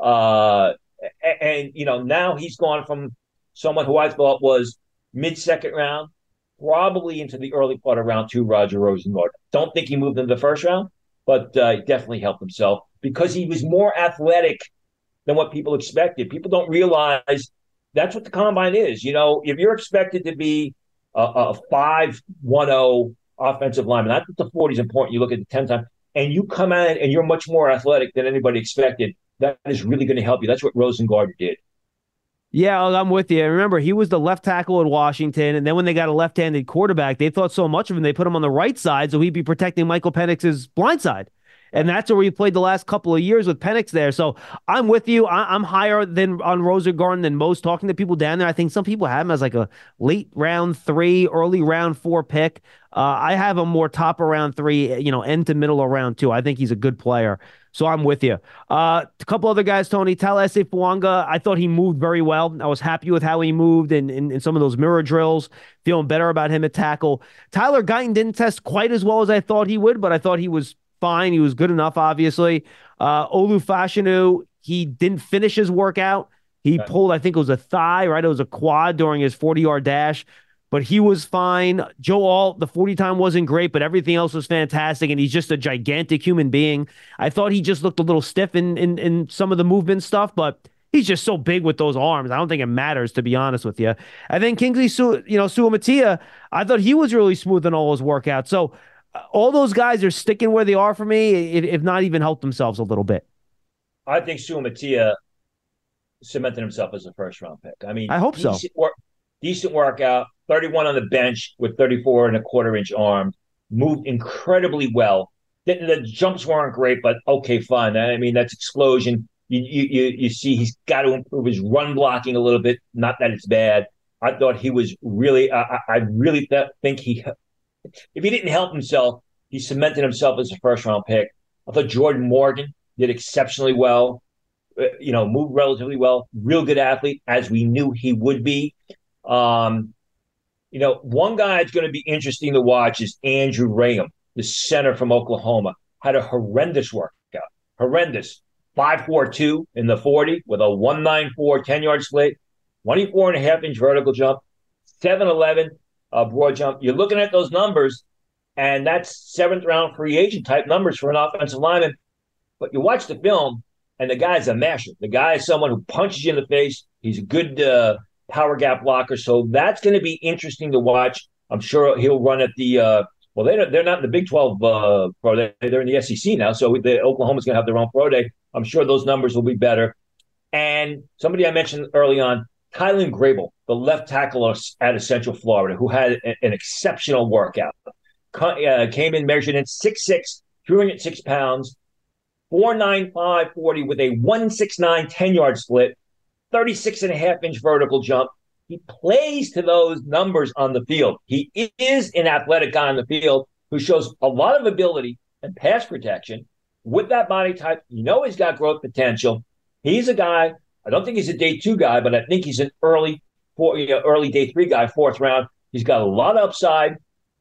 Uh, and, and, you know, now he's gone from someone who I thought was mid-second round, probably into the early part of round two, Roger Rosengarten. Don't think he moved into the first round, but uh, he definitely helped himself because he was more athletic than what people expected. People don't realize that's what the combine is. You know, if you're expected to be a, a five one oh offensive lineman, I think the forty is important. You look at the ten time, and you come in and you're much more athletic than anybody expected. That is really going to help you. That's what Rosengarten did. Yeah, I'm with you. Remember, he was the left tackle at Washington, and then when they got a left-handed quarterback, they thought so much of him, they put him on the right side so he'd be protecting Michael Penix's blind side. And that's where he played the last couple of years with Penix there. So I'm with you. I, I'm higher than on Rosengarten than most. Talking to people down there, I think some people have him as like a late round three, early round four pick. Uh, I have him more top of round three, you know, end to middle of round two. I think he's a good player. So I'm with you. Uh, a couple other guys, Tony. Talese Fuanga, I thought he moved very well. I was happy with how he moved in, in, in some of those mirror drills, feeling better about him at tackle. Tyler Guyton didn't test quite as well as I thought he would, but I thought he was fine. He was good enough, obviously. Uh, Olu Fashanu, he didn't finish his workout. He right. pulled, I think it was a thigh, right? It was a quad during his forty-yard dash, but he was fine. Joe Alt, the forty time wasn't great, but everything else was fantastic, and he's just a gigantic human being. I thought he just looked a little stiff in, in, in some of the movement stuff, but he's just so big with those arms. I don't think it matters, to be honest with you. And then Kingsley, Su- you know, Suamatia, I thought he was really smooth in all his workouts. So all those guys are sticking where they are for me, if, if not even helped themselves a little bit. I think Suamatia cemented himself as a first-round pick. I mean, I hope so. Decent, work, decent workout, thirty-one on the bench with thirty-four and a quarter inch arm, moved incredibly well. The, the jumps weren't great, but okay, fine. I mean, that's explosion. You, you, you see he's got to improve his run blocking a little bit. Not that it's bad. I thought he was really, I, I really th- think he – if he didn't help himself, he cemented himself as a first-round pick. I thought Jordan Morgan did exceptionally well, you know, moved relatively well, real good athlete, as we knew he would be. Um, you know, one guy that's going to be interesting to watch is Andrew Raham, the center from Oklahoma. Had a horrendous workout, horrendous. five four two in the forty with a one nine four ten-yard split, twenty-four and a half inch vertical jump, seven eleven uh, broad jump. You're looking at those numbers, and that's seventh round free agent type numbers for an offensive lineman. But you watch the film, and the guy's a masher. The guy is someone who punches you in the face. He's a good uh, power gap blocker. So that's going to be interesting to watch. I'm sure he'll run at the uh, – well, they're, they're not in the Big twelve uh, pro day. They're in the S E C now. So the, Oklahoma's going to have their own pro day. I'm sure those numbers will be better. And somebody I mentioned early on, Kylan Grable, the left tackle out of Central Florida, who had a, an exceptional workout. Uh, came in, measured in six six, two hundred six pounds, four nine five forty with a one six nine ten-yard split, thirty-six and a half inch vertical jump. He plays to those numbers on the field. He is an athletic guy on the field who shows a lot of ability and pass protection. With that body type, you know he's got growth potential. He's a guy, I don't think he's a day two guy, but I think he's an early four, you know, early day three guy, fourth round. He's got a lot of upside.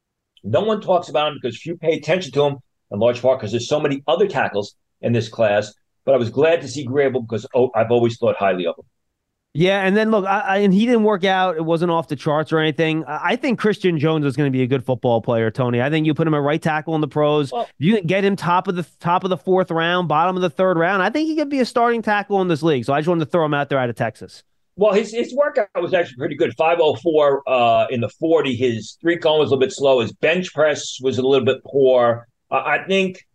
No one talks about him because few pay attention to him, in large part because there's so many other tackles in this class. But I was glad to see Grable because oh, I've always thought highly of him. Yeah, and then look, I, I, and he didn't work out. It wasn't off the charts or anything. I, I think Christian Jones is going to be a good football player, Tony. I think you put him at right tackle in the pros. Well, you can get him top of the top of the fourth round, bottom of the third round. I think he could be a starting tackle in this league. So I just wanted to throw him out there out of Texas. Well, his his workout was actually pretty good. five oh four uh, in the forty. His three cone was a little bit slow. His bench press was a little bit poor. Uh, I think.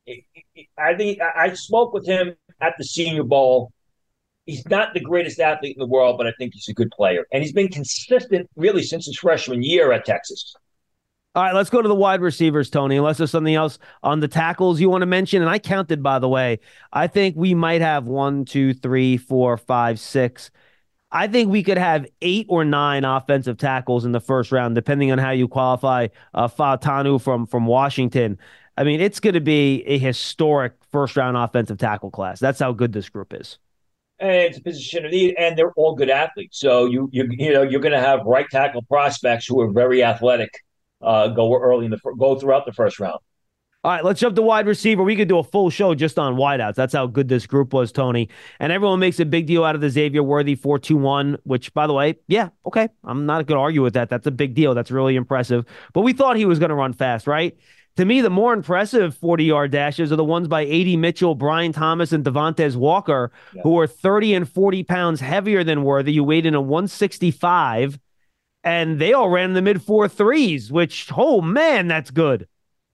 I think I spoke with him at the Senior Bowl. He's not the greatest athlete in the world, but I think he's a good player. And he's been consistent really since his freshman year at Texas. All right, let's go to the wide receivers, Tony, unless there's something else on the tackles you want to mention. And I counted, by the way. I think we might have one, two, three, four, five, six. I think we could have eight or nine offensive tackles in the first round, depending on how you qualify uh, Fautanu from, from Washington. I mean, it's going to be a historic first-round offensive tackle class. That's how good this group is. And it's a position of need, and they're all good athletes. So you you you know you're going to have right tackle prospects who are very athletic uh, go early in the go throughout the first round. All right, let's jump to wide receiver. We could do a full show just on wideouts. That's how good this group was, Tony. And everyone makes a big deal out of the Xavier Worthy four two one, which, by the way, yeah, okay. I'm not going to argue with that. That's a big deal. That's really impressive. But we thought he was going to run fast, right? To me, the more impressive forty-yard dashes are the ones by A D Mitchell, Brian Thomas, and Devontae Walker, yeah. who are thirty and forty pounds heavier than Worthy, who weighed in a one sixty-five, and they all ran in the mid four threes, which, oh, man, that's good.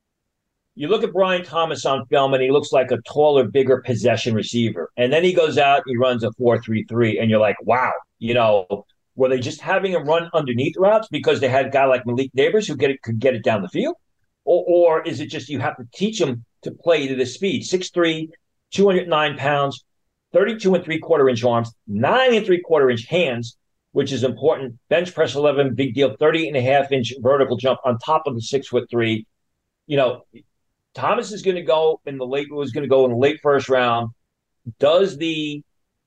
You look at Brian Thomas on film, and he looks like a taller, bigger possession receiver. And then he goes out and he runs a four three three, and you're like, wow, you know, were they just having him run underneath routes because they had a guy like Malik Neighbors who get it, could get it down the field? Or, or is it just you have to teach him to play to this speed? six three, two hundred nine pounds, thirty-two and three-quarter inch arms, nine and three-quarter inch hands, which is important. Bench press eleven, big deal, thirty and a half inch vertical jump on top of the six foot three. You know, Thomas is going to go in the late, was going to go in the late first round. Does the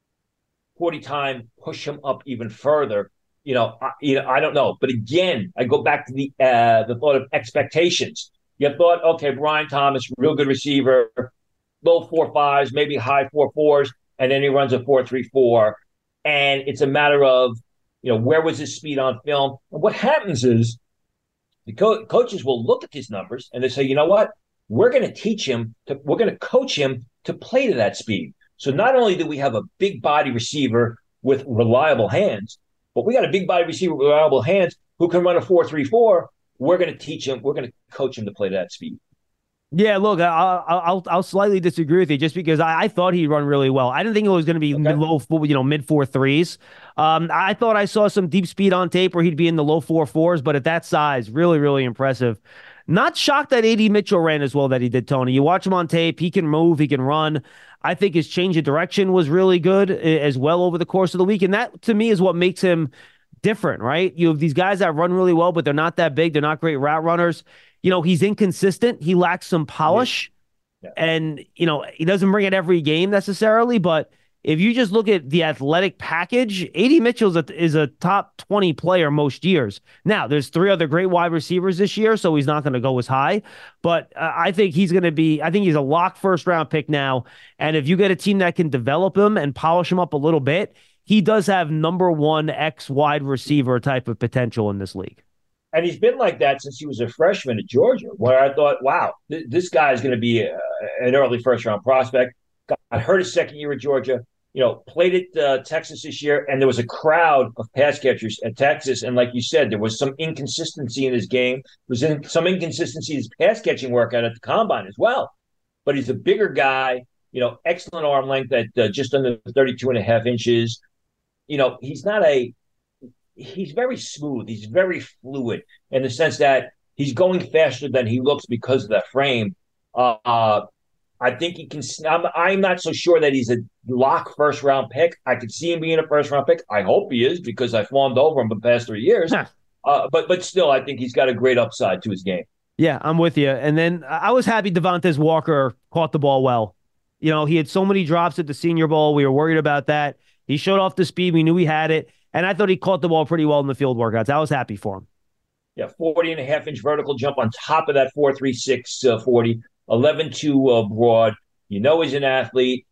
forty time push him up even further? You know, I, you know, I don't know. But again, I go back to the uh, the thought of expectations. You thought, okay, Brian Thomas, real good receiver, low four fives, maybe high four fours, and then he runs a four three four. And it's a matter of, you know, where was his speed on film? And what happens is the co- coaches will look at these numbers and they say, you know what? We're going to teach him, to, we're going to coach him to play to that speed. So not only do we have a big body receiver with reliable hands, but we got a big body receiver with reliable hands who can run a four three four. We're going to teach him, we're going to coach him to play to that speed. Yeah, look, I'll I'll, I'll slightly disagree with you just because I, I thought he'd run really well. I didn't think it was going to be okay. low, you know, mid four threes. Um, I thought I saw some deep speed on tape where he'd be in the low four fours, but at that size, really, really impressive. Not shocked that A D Mitchell ran as well that he did, Tony. You watch him on tape, he can move, he can run. I think his change of direction was really good as well over the course of the week, and that, to me, is what makes him different, right? You have these guys that run really well, but they're not that big. They're not great route runners. You know, he's inconsistent. He lacks some polish, yeah. Yeah. and, you know, he doesn't bring it every game necessarily, but if you just look at the athletic package, A D Mitchell is a, is a top twenty player most years. Now, there's three other great wide receivers this year, so he's not going to go as high. But uh, I think he's going to be, I think he's a lock first round pick now. And if you get a team that can develop him and polish him up a little bit, he does have number one X wide receiver type of potential in this league. And he's been like that since he was a freshman at Georgia, where I thought, wow, th- this guy is going to be a, an early first round prospect. Got hurt his second year at Georgia. You know, played at uh, Texas this year, and there was a crowd of pass catchers at Texas. And like you said, there was some inconsistency in his game. There was in, some inconsistency in his pass catching workout at the combine as well. But he's a bigger guy, you know, excellent arm length at uh, just under thirty-two and a half inches. You know, he's not a, he's very smooth. He's very fluid in the sense that he's going faster than he looks because of that frame. Uh, uh I think he can. I'm, I'm not so sure that he's a lock first round pick. I could see him being a first round pick. I hope he is because I fawned over him the past three years. Huh. Uh, but but still, I think he's got a great upside to his game. Yeah, I'm with you. And then I was happy Devontae Walker caught the ball well. You know, he had so many drops at the Senior Bowl. We were worried about that. He showed off the speed. We knew he had it. And I thought he caught the ball pretty well in the field workouts. I was happy for him. Yeah, forty and a half inch vertical jump on top of that four three six uh, forty. eleven two uh, broad. You know he's an athlete.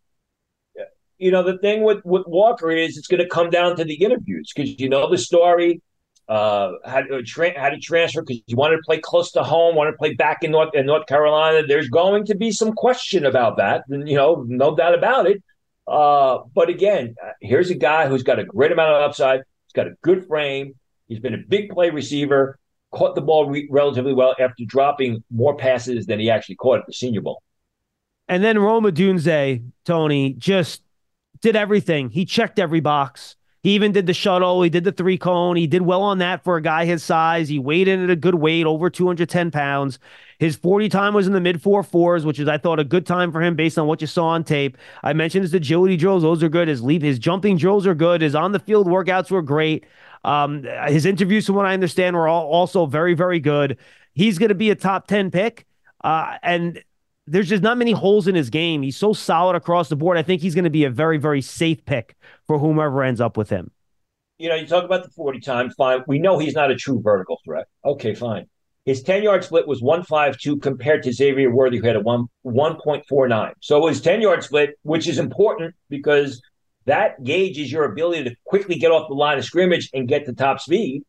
You know, the thing with, with Walker is it's going to come down to the interviews because you know the story, uh, how, to, tra- how to transfer because you wanted to play close to home, wanted to play back in North, in North Carolina. There's going to be some question about that, and, you know, no doubt about it. Uh, but again, here's a guy who's got a great amount of upside. He's got a good frame. He's been a big play receiver. Caught the ball re- relatively well after dropping more passes than he actually caught at the Senior Bowl. And then Rome Odunze, Tony, just did everything. He checked every box. He even did the shuttle. He did the three cone. He did well on that for a guy his size. He weighed in at a good weight, over two hundred ten pounds. His forty time was in the mid four fours, which is, I thought, a good time for him based on what you saw on tape. I mentioned his agility drills. Those are good. His leap, his jumping drills are good. His on the field workouts were great. Um, his interviews, from what I understand, were all also very, very good. He's going to be a top ten pick. Uh, and there's just not many holes in his game. He's so solid across the board. I think he's going to be a very, very safe pick for whomever ends up with him. You know, you talk about the forty time, fine. We know he's not a true vertical threat. Okay, fine. His ten-yard split was one five two compared to Xavier Worthy, who had a one, one point four nine. So his ten-yard split, which is important because that gauges your ability to quickly get off the line of scrimmage and get to top speed.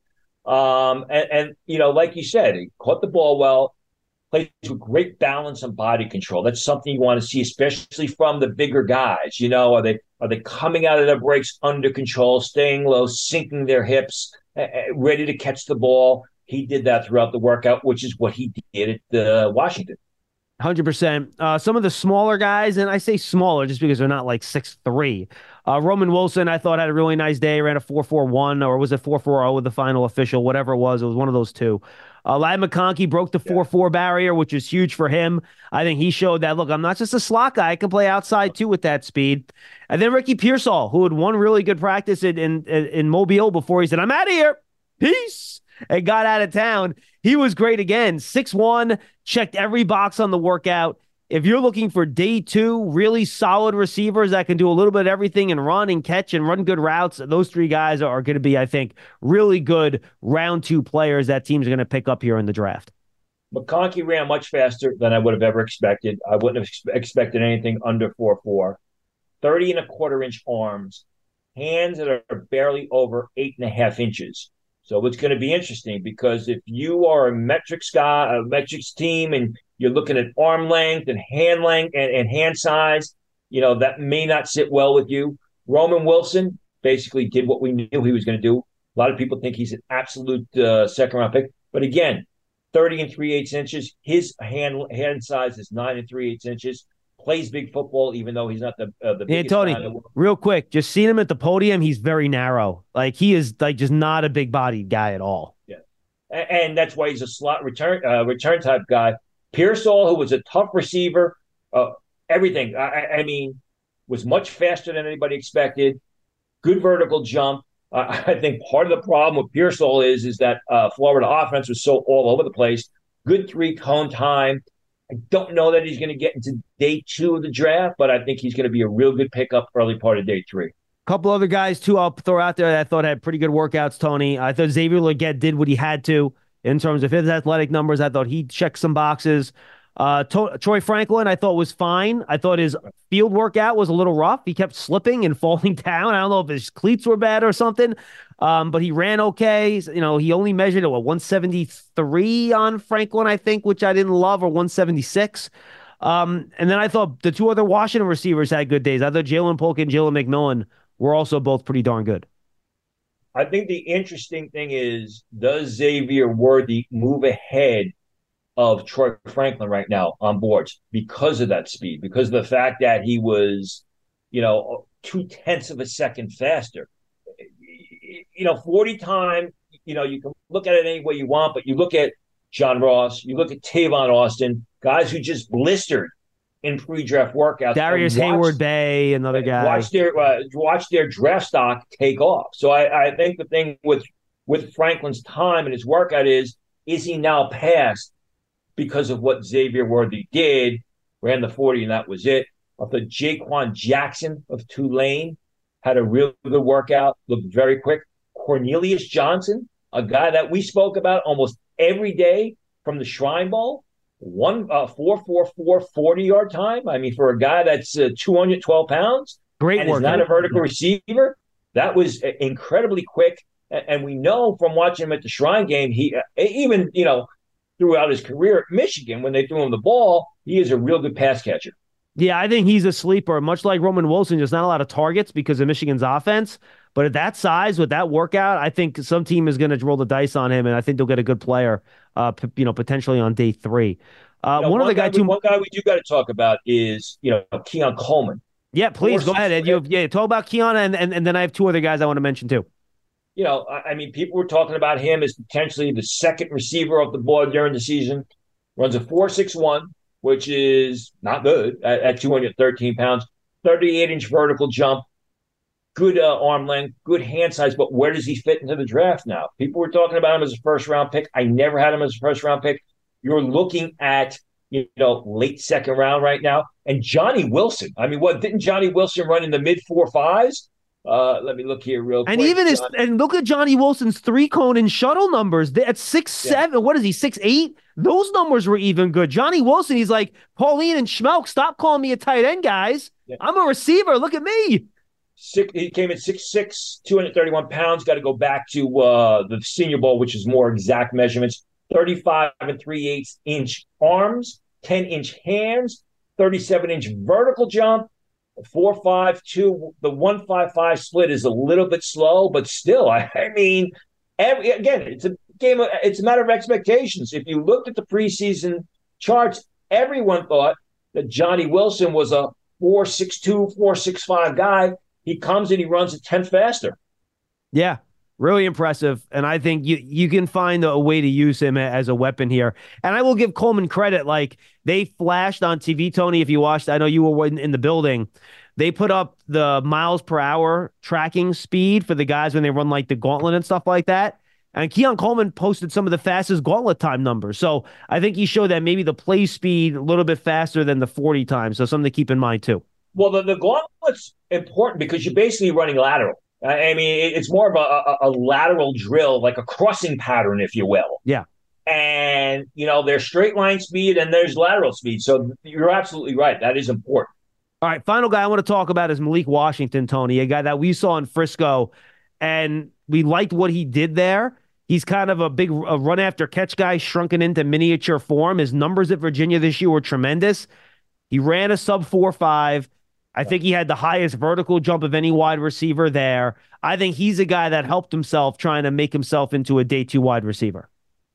Um, and, and, you know, like you said, he caught the ball well, plays with great balance and body control. That's something you want to see, especially from the bigger guys. You know, are they are they coming out of their breaks under control, staying low, sinking their hips, uh, ready to catch the ball? He did that throughout the workout, which is what he did at uh, Washington. one hundred percent. Uh, some of the smaller guys, and I say smaller just because they're not like six three. Uh, Roman Wilson, I thought, had a really nice day. Ran a four four one, or was it four four zero with the final official? Whatever it was, it was one of those two. Uh, Ladd McConkey broke the four four barrier, which is huge for him. I think he showed that, look, I'm not just a slot guy. I can play outside, too, with that speed. And then Ricky Pearsall, who had one really good practice in, in, in Mobile before he said, I'm out of here. Peace. And got out of town. He was great again. six one, checked every box on the workout. If you're looking for day two, really solid receivers that can do a little bit of everything and run and catch and run good routes, those three guys are going to be, I think, really good round two players that teams are going to pick up here in the draft. McConkey ran much faster than I would have ever expected. I wouldn't have ex- expected anything under four four. thirty and a quarter inch arms, hands that are barely over eight and a half inches. So it's going to be interesting because if you are a metrics guy, a metrics team, and you're looking at arm length and hand length and, and hand size, you know, that may not sit well with you. Roman Wilson basically did what we knew he was going to do. A lot of people think he's an absolute uh, second round pick. But again, thirty and three eighths inches. His hand hand size is nine and three eighths inches. Plays big football, even though he's not the uh, the biggest Tony, guy in the world. Real quick, just seeing him at the podium, he's very narrow. Like, he is like just not a big bodied guy at all. Yeah, and, and that's why he's a slot return uh, return type guy. Pearsall, who was a tough receiver, uh, everything. I, I mean, was much faster than anybody expected. Good vertical jump. Uh, I think part of the problem with Pearsall is is that uh, Florida offense was so all over the place. Good three cone time. I don't know that he's going to get into day two of the draft, but I think he's going to be a real good pickup early part of day three. Couple other guys, too, I'll throw out there that I thought had pretty good workouts, Tony. I thought Xavier Legette did what he had to in terms of his athletic numbers. I thought he checked some boxes. Uh, to- Troy Franklin, I thought was fine. I thought his field workout was a little rough. He kept slipping and falling down. I don't know if his cleats were bad or something, um, but he ran okay. You know, he only measured at what, one seventy-three on Franklin, I think, which I didn't love, or one seventy-six. Um, and then I thought the two other Washington receivers had good days. I thought Jalen Polk and Jalen McMillan were also both pretty darn good. I think the interesting thing is, does Xavier Worthy move ahead of Troy Franklin right now on boards because of that speed, because of the fact that he was, you know, two tenths of a second faster. You know, forty time, you know, you can look at it any way you want, but you look at John Ross, you look at Tavon Austin, guys who just blistered in pre-draft workouts. Darius Hayward Bay, another guy. Watch their uh, watch their draft stock take off. So I, I think the thing with with Franklin's time and his workout is, is he now past because of what Xavier Worthy did, ran the forty, and that was it. I thought Jaquan Jackson of Tulane had a real good workout, looked very quick. Cornelius Johnson, a guy that we spoke about almost every day from the Shrine Bowl, one uh, four four four forty yard time. I mean, for a guy that's uh, two hundred twelve pounds, great and work, is not a vertical receiver, that was uh, incredibly quick. And, and we know from watching him at the Shrine game, he uh, even you know throughout his career at Michigan, when they threw him the ball, he is a real good pass catcher. Yeah, I think he's a sleeper, much like Roman Wilson. There's not a lot of targets because of Michigan's offense. But at that size, with that workout, I think some team is going to roll the dice on him, and I think they'll get a good player, uh, p- you know, potentially on day three. Uh, you know, one, one of the guy, guys, too. One guy we do got to talk about is, you know, Keon Coleman. Yeah, please Four, go ahead, Ed. You have, yeah, talk about Keon, and, and and then I have two other guys I want to mention too. You know, I, I mean, people were talking about him as potentially the second receiver off the board during the season. Runs a four six one, which is not good at, at two hundred thirteen pounds. thirty-eight inch vertical jump, good uh, arm length, good hand size. But where does he fit into the draft now? People were talking about him as a first round pick. I never had him as a first round pick. You're looking at, you know, late second round right now. And Johnny Wilson. I mean, what, didn't Johnny Wilson run in the mid four fives? Uh, let me look here real quick. And even his, John- and look at Johnny Wilson's three cone and shuttle numbers. At six, Yeah. seven, what is he, six, eight? Those numbers were even good. Johnny Wilson, he's like, Pauline and Schmelk, stop calling me a tight end, guys. Yeah. I'm a receiver. Look at me. Six, he came in six six, two hundred thirty-one pounds. Got to go back to uh, the Senior Bowl, which is more exact measurements. thirty-five and three-eighths inch arms, ten inch hands, thirty-seven inch vertical jump, four five two. The one five five split is a little bit slow, but still, I, I mean, every, again, it's a game. Of, it's a matter of expectations. If you looked at the preseason charts, everyone thought that Johnny Wilson was a four six two, four six five guy. He comes and he runs a tenth faster. Yeah, really impressive. And I think you you can find a way to use him as a weapon here. And I will give Coleman credit. Like, they flashed on T V, Tony, if you watched, I know you were in, in the building. They put up the miles per hour tracking speed for the guys when they run like the gauntlet and stuff like that. And Keon Coleman posted some of the fastest gauntlet time numbers. So I think he showed that maybe the play speed a little bit faster than the forty times. So something to keep in mind too. Well, the, the gauntlet's important because you're basically running lateral. I mean, it's more of a, a, a lateral drill, like a crossing pattern, if you will. Yeah. And, you know, there's straight line speed and there's lateral speed. So you're absolutely right. That is important. All right, final guy I want to talk about is Malik Washington, Tony, a guy that we saw in Frisco, and we liked what he did there. He's kind of a big a run-after-catch guy, shrunken into miniature form. His numbers at Virginia this year were tremendous. He ran a sub four five. I think he had the highest vertical jump of any wide receiver there. I think he's a guy that helped himself trying to make himself into a day two wide receiver.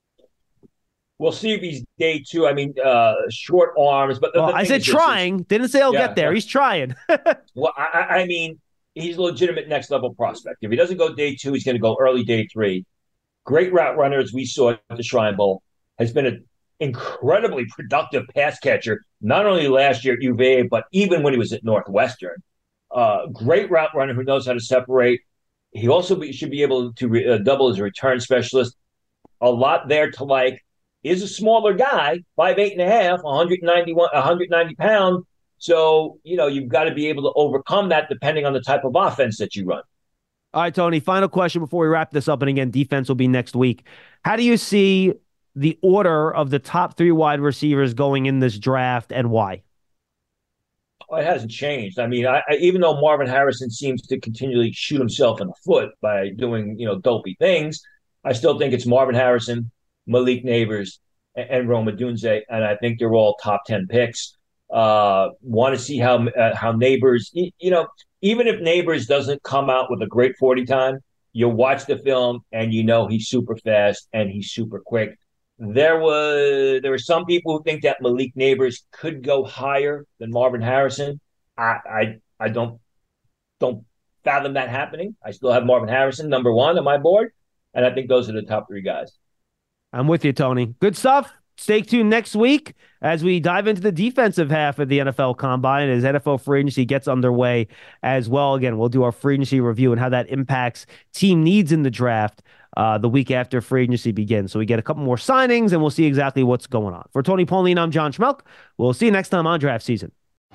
We'll see if he's day two. I mean, uh, short arms. But the, well, the I said trying. Is, Didn't say I'll yeah, get there. Yeah. He's trying. Well, I, I mean, he's a legitimate next-level prospect. If he doesn't go day two, he's going to go early day three. Great route runner, as we saw at the Shrine Bowl. Has been an incredibly productive pass catcher, not only last year at U V A, but even when he was at Northwestern. Uh, great route runner who knows how to separate. He also be, should be able to re, uh, double as a return specialist. A lot there to like. Is a smaller guy, five eight and a half, one ninety-one, one ninety pounds. So, you know, you've got to be able to overcome that depending on the type of offense that you run. All right, Tony, final question before we wrap this up. And again, defense will be next week. How do you see the order of the top three wide receivers going in this draft and why? Well, it hasn't changed. I mean, I, I, even though Marvin Harrison seems to continually shoot himself in the foot by doing, you know, dopey things, I still think it's Marvin Harrison, Malik Neighbors, and, and Rome Odunze, and I think they're all top ten picks. Uh, want to see how uh, how Neighbors, you, you know, even if Neighbors doesn't come out with a great forty time, you watch the film and you know he's super fast and he's super quick. There was there were some people who think that Malik Neighbors could go higher than Marvin Harrison. I I, I don't don't fathom that happening. I still have Marvin Harrison number one on my board, and I think those are the top three guys. I'm with you, Tony. Good stuff. Stay tuned next week as we dive into the defensive half of the N F L Combine as N F L free agency gets underway as well. Again, we'll do our free agency review and how that impacts team needs in the draft uh, the week after free agency begins. So we get a couple more signings and we'll see exactly what's going on. For Tony Pauline, I'm John Schmelk. We'll see you next time on Draft Season.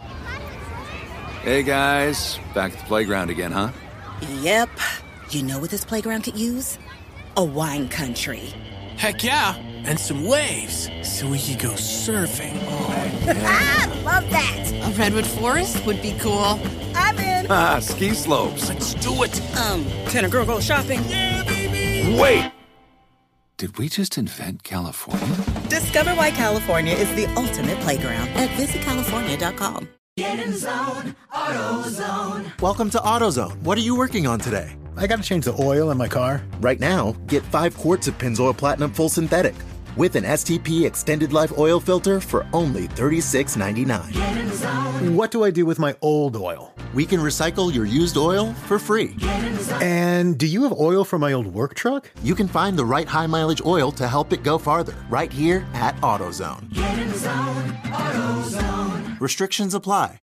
Hey, guys. Back at the playground again, huh? Yep. You know what this playground could use? A wine country. Heck yeah, and some waves, so we could go surfing. Oh, yeah. Ah, love that. A redwood forest would be cool. I'm in. Ah, ski slopes. Let's do it. Um, can a girl go shopping? Yeah, baby. Wait. Did we just invent California? Discover why California is the ultimate playground at visit california dot com. Get in zone, AutoZone. Welcome to AutoZone. What are you working on today? I got to change the oil in my car. Right now, get five quarts of Pennzoil Platinum Full Synthetic. with an S T P Extended Life Oil Filter for only thirty-six ninety-nine. Get in the zone. What do I do with my old oil? We can recycle your used oil for free. Get in the zone. And do you have oil for my old work truck? You can find the right high-mileage oil to help it go farther right here at AutoZone. Get in the zone. AutoZone. Restrictions apply.